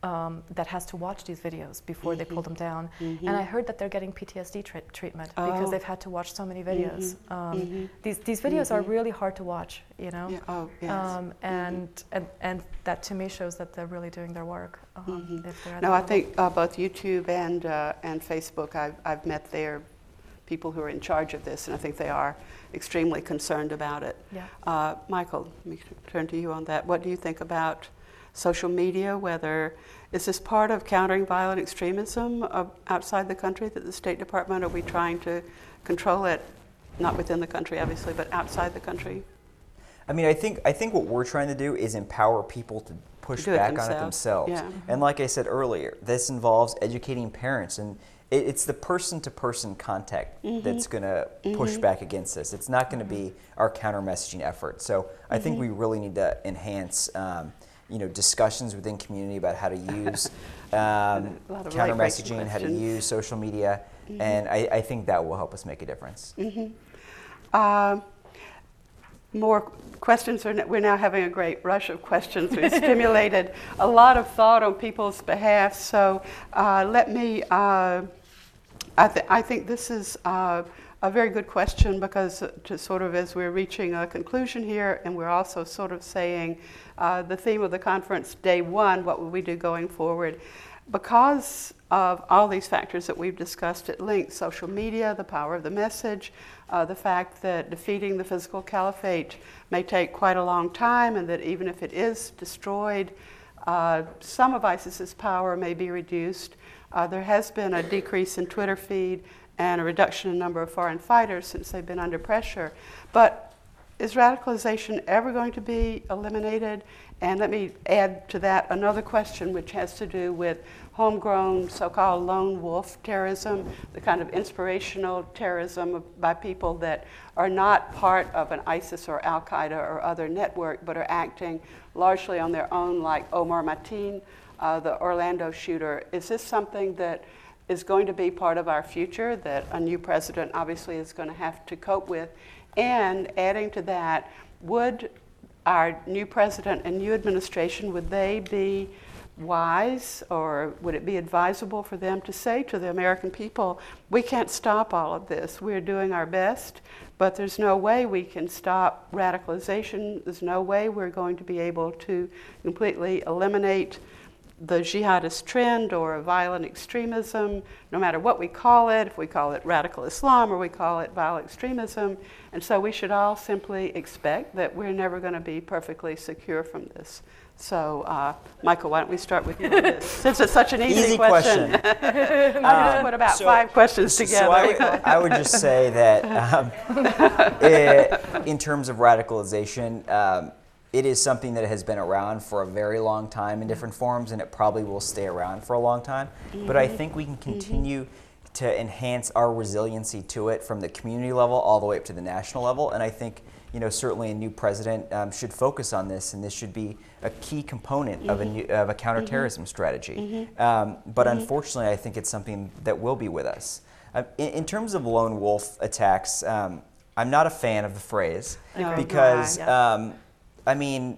um, that has to watch these videos before Mm-hmm. they pull them down. Mm-hmm. And I heard that they're getting P T S D tra- treatment Oh. because they've had to watch so many videos. Mm-hmm. Um, Mm-hmm. These these videos are Mhm. really hard to watch, you know. Yeah. Oh, yes. Um, and, and and that to me shows that they're really doing their work. Um, Mhm. if they're at No, that I level. think uh, both YouTube and uh, and Facebook, I've, I've met their people who are in charge of this, and I think they are extremely concerned about it. Yeah. Uh, Michael, let me turn to you on that. What do you think about social media? Whether is this part of countering violent extremism uh, outside the country that the State Department, are we trying to control it, not within the country obviously, but outside the country? I mean, I think I think what we're trying to do is empower people to push Do it back on it themselves. themselves. Yeah. And like I said earlier, this involves educating parents, and it, it's the person-to-person contact Mm-hmm. that's going to push back against this. It's not going to be our counter-messaging effort. So I think Mm-hmm. we really need to enhance, um, you know, discussions within community about how to use um, A lot of counter-messaging, late-breaking how to questions. use social media, and I, I think that will help us make a difference. Uh, more questions. Are, we're now having a great rush of questions. We've stimulated a lot of thought on people's behalf. So uh, let me, uh, I, th- I think this is uh, a very good question, because uh, to sort of as we're reaching a conclusion here, and we're also sort of saying uh, the theme of the conference, day one, what will we do going forward? Because of all these factors that we've discussed at length, social media, the power of the message, uh, the fact that defeating the physical caliphate may take quite a long time, and that even if it is destroyed, uh, some of ISIS's power may be reduced. Uh, there has been a decrease in Twitter feed and a reduction in number of foreign fighters since they've been under pressure. But is radicalization ever going to be eliminated? And let me add to that another question, which has to do with homegrown so-called lone wolf terrorism, the kind of inspirational terrorism by people that are not part of an ISIS or Al-Qaeda or other network, but are acting largely on their own, like Omar Mateen, uh, the Orlando shooter. Is this something that is going to be part of our future, that a new president obviously is going to have to cope with? And adding to that, would our new president and new administration, would they be wise, or would it be advisable for them to say to the American people, we can't stop all of this, we're doing our best, but there's no way we can stop radicalization, there's no way we're going to be able to completely eliminate the jihadist trend or violent extremism, no matter what we call it, if we call it radical Islam or we call it violent extremism. And so we should all simply expect that we're never going to be perfectly secure from this. So, uh, Michael, why don't we start with you on this? Since it's such an easy, Easy question. question. I just put about so- five questions together. So I would, I would just say that um, it, in terms of radicalization, um, it is something that has been around for a very long time in different forms, and it probably will stay around for a long time. But I think we can continue to enhance our resiliency to it from the community level all the way up to the national level. And I think, you know, certainly a new president um, should focus on this, and this should be a key component of a new, of a counterterrorism strategy. Um, but unfortunately, I think it's something that will be with us. Uh, in, in terms of lone wolf attacks, um, I'm not a fan of the phrase No, because, nor I, um, I mean,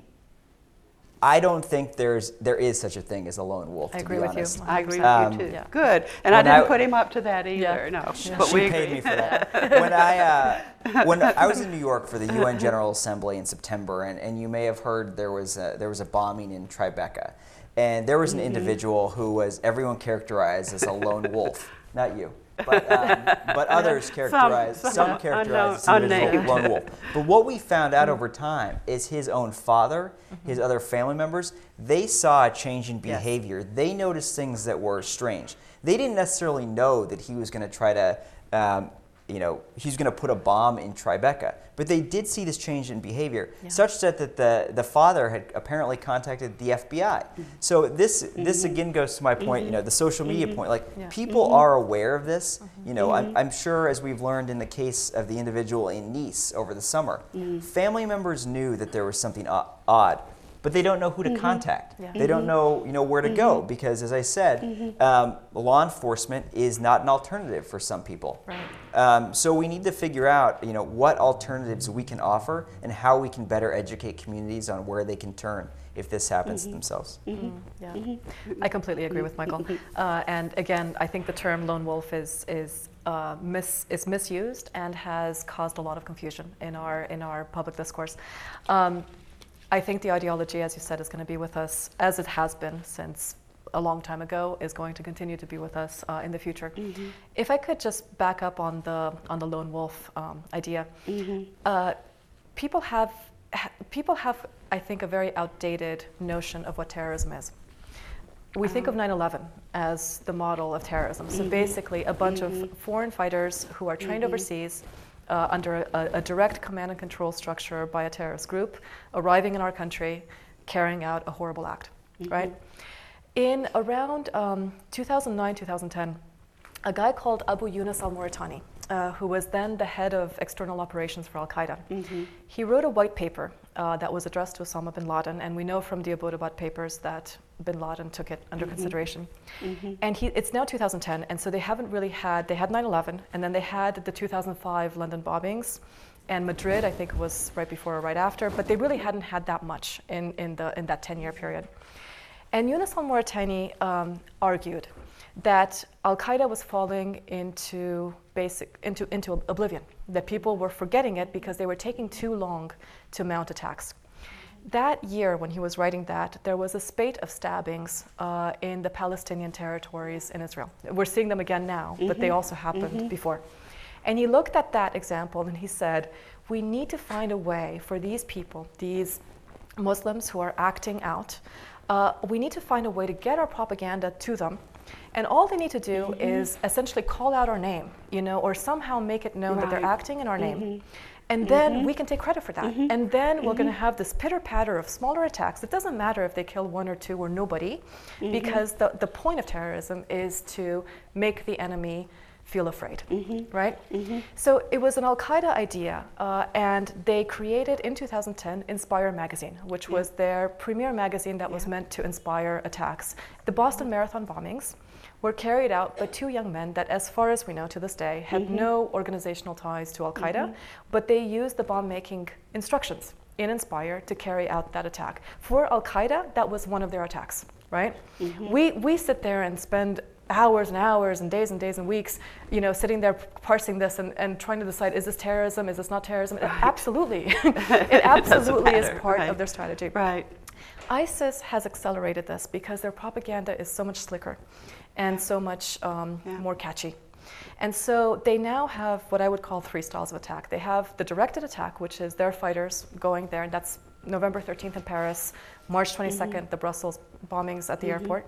I don't think there's there is such a thing as a lone wolf. I to agree be with you. honest. I agree with Um, you too. yeah. Good. And I When didn't I- put him up to that either. Yeah. No, Yeah. but She we paid agree. me for that. when I uh, when I was in New York for the U N General Assembly in September, and, and you may have heard there was a, there was a bombing in Tribeca, and there was an individual who was everyone characterized as a lone wolf. Not you, but um, but others characterized some, some characterized this unknown- individual unnamed. lone wolf. But what we found out over time is his own father, his other family members, they saw a change in behavior. They noticed things that were strange. They didn't necessarily know that he was going to try to, um, you know, he's going to put a bomb in Tribeca. But they did see this change in behavior, Yeah. such that, that the, the father had apparently contacted the F B I. So this this again goes to my point, you know, the social media point. Like, Yeah. people are aware of this. You know, I'm, I'm sure, as we've learned in the case of the individual in Nice over the summer, family members knew that there was something o- odd. but they don't know who to Mm-hmm. contact. Yeah. They don't know, you know, where to Mm-hmm. go because, as I said, um, law enforcement is not an alternative for some people. Right. Um, so we need to figure out, you know, what alternatives we can offer and how we can better educate communities on where they can turn if this happens Mm-hmm. to themselves. Mm, yeah, I completely agree with Michael. Uh, and again, I think the term lone wolf is is uh, mis is misused and has caused a lot of confusion in our in our public discourse. Um, I think the ideology, as you said, is going to be with us as it has been since a long time ago. Is going to continue to be with us uh, in the future. Mm-hmm. If I could just back up on the on the lone wolf um, idea, Mm-hmm. uh, people have ha- people have. I think, a very outdated notion of what terrorism is. We think of nine eleven as the model of terrorism. So basically a bunch of foreign fighters who are trained overseas uh, under a, a direct command and control structure by a terrorist group, arriving in our country, carrying out a horrible act, right? In around um, two thousand nine, two thousand ten, a guy called Abu Yunus al-Mauritani, uh, who was then the head of external operations for Al-Qaeda. Mm-hmm. He wrote a white paper uh, that was addressed to Osama bin Laden, and we know from the Abbottabad papers that bin Laden took it under Mm-hmm. consideration. Mm-hmm. And he, it's now two thousand ten, and so they haven't really had, they had nine eleven, and then they had the two thousand five London bombings, and Madrid, I think, was right before or right after, but they really hadn't had that much in, in, the, in that ten-year period. And Yunus al-Mauritani um, argued that Al-Qaeda was falling into basic into, into oblivion, that people were forgetting it because they were taking too long to mount attacks. That year, when he was writing that, there was a spate of stabbings uh, in the Palestinian territories in Israel. We're seeing them again now, but they also happened before. And he looked at that example and he said, we need to find a way for these people, these Muslims who are acting out, uh, we need to find a way to get our propaganda to them. And all they need to do mm-hmm. is essentially call out our name, you know, or somehow make it known right. that they're acting in our mm-hmm. name. And then mm-hmm. we can take credit for that. Mm-hmm. And then we're mm-hmm. going to have this pitter-patter of smaller attacks. It doesn't matter if they kill one or two or nobody, mm-hmm. because the, the point of terrorism is to make the enemy feel afraid, mm-hmm. right? Mm-hmm. So it was an Al-Qaeda idea, uh, and they created in two thousand ten Inspire magazine, which yeah. was their premier magazine that yeah. was meant to inspire attacks. The Boston Marathon bombings were carried out by two young men that, as far as we know to this day, had mm-hmm. no organizational ties to Al-Qaeda, mm-hmm. but they used the bomb-making instructions in Inspire to carry out that attack. For Al-Qaeda, that was one of their attacks, right? Mm-hmm. We, we sit there and spend hours and hours and days and days and weeks, you know, sitting there parsing this and, and trying to decide, is this terrorism, is this not terrorism? Right. It absolutely, it absolutely it is part right. of their strategy. Right. ISIS has accelerated this because their propaganda is so much slicker and so much um, yeah. more catchy. And so they now have what I would call three styles of attack. They have the directed attack, which is their fighters going there, and that's November thirteenth in Paris, March twenty-second, mm-hmm. the Brussels bombings at the mm-hmm. airport.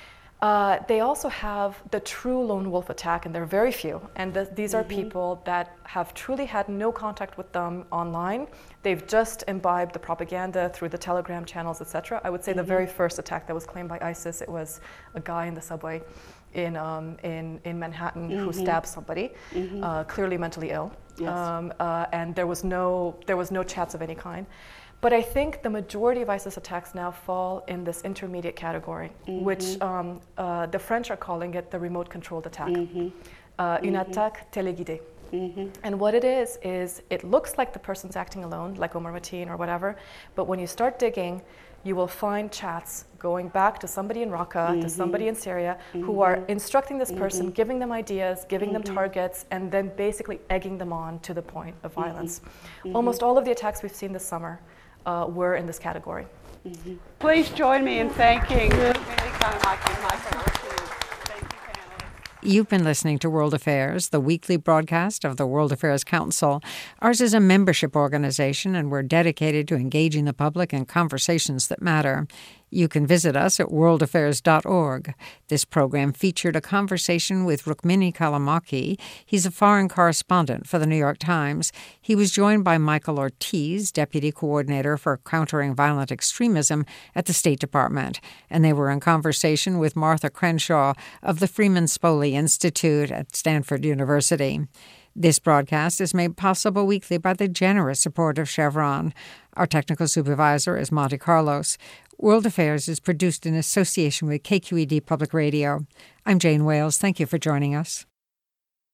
Uh, they also have the true lone wolf attack, and there are very few. And th- these are mm-hmm. people that have truly had no contact with them online. They've just imbibed the propaganda through the Telegram channels, et cetera. I would say mm-hmm. the very first attack that was claimed by ISIS, it was a guy in the subway in um, in, in Manhattan mm-hmm. who stabbed somebody, mm-hmm. uh, clearly mentally ill. Yes. Um, uh, and there was no there was no chats of any kind. But I think the majority of ISIS attacks now fall in this intermediate category, mm-hmm. which um, uh, the French are calling it the remote-controlled attack, mm-hmm. uh, une mm-hmm. attaque téléguidée. Mm-hmm. And what it is, is it looks like the person's acting alone, like Omar Mateen or whatever, but when you start digging, you will find chats going back to somebody in Raqqa, mm-hmm. to somebody in Syria, mm-hmm. who are instructing this person, mm-hmm. giving them ideas, giving mm-hmm. them targets, and then basically egging them on to the point of violence. Mm-hmm. Almost all of the attacks we've seen this summer Uh, were in this category. Mm-hmm. Please join me in thanking Rukmini Callimachi and Michael Ortiz. Thank you, panelists. You've been listening to World Affairs, the weekly broadcast of the World Affairs Council. Ours is a membership organization, and we're dedicated to engaging the public in conversations that matter. You can visit us at world affairs dot org. This program featured a conversation with Rukmini Callimachi. He's a foreign correspondent for the New York Times. He was joined by Michael Ortiz, Deputy Coordinator for Countering Violent Extremism at the State Department, and they were in conversation with Martha Crenshaw of the Freeman Spogli Institute at Stanford University. This broadcast is made possible weekly by the generous support of Chevron. Our technical supervisor is Monte Carlos. World Affairs is produced in association with K Q E D Public Radio. I'm Jane Wales. Thank you for joining us.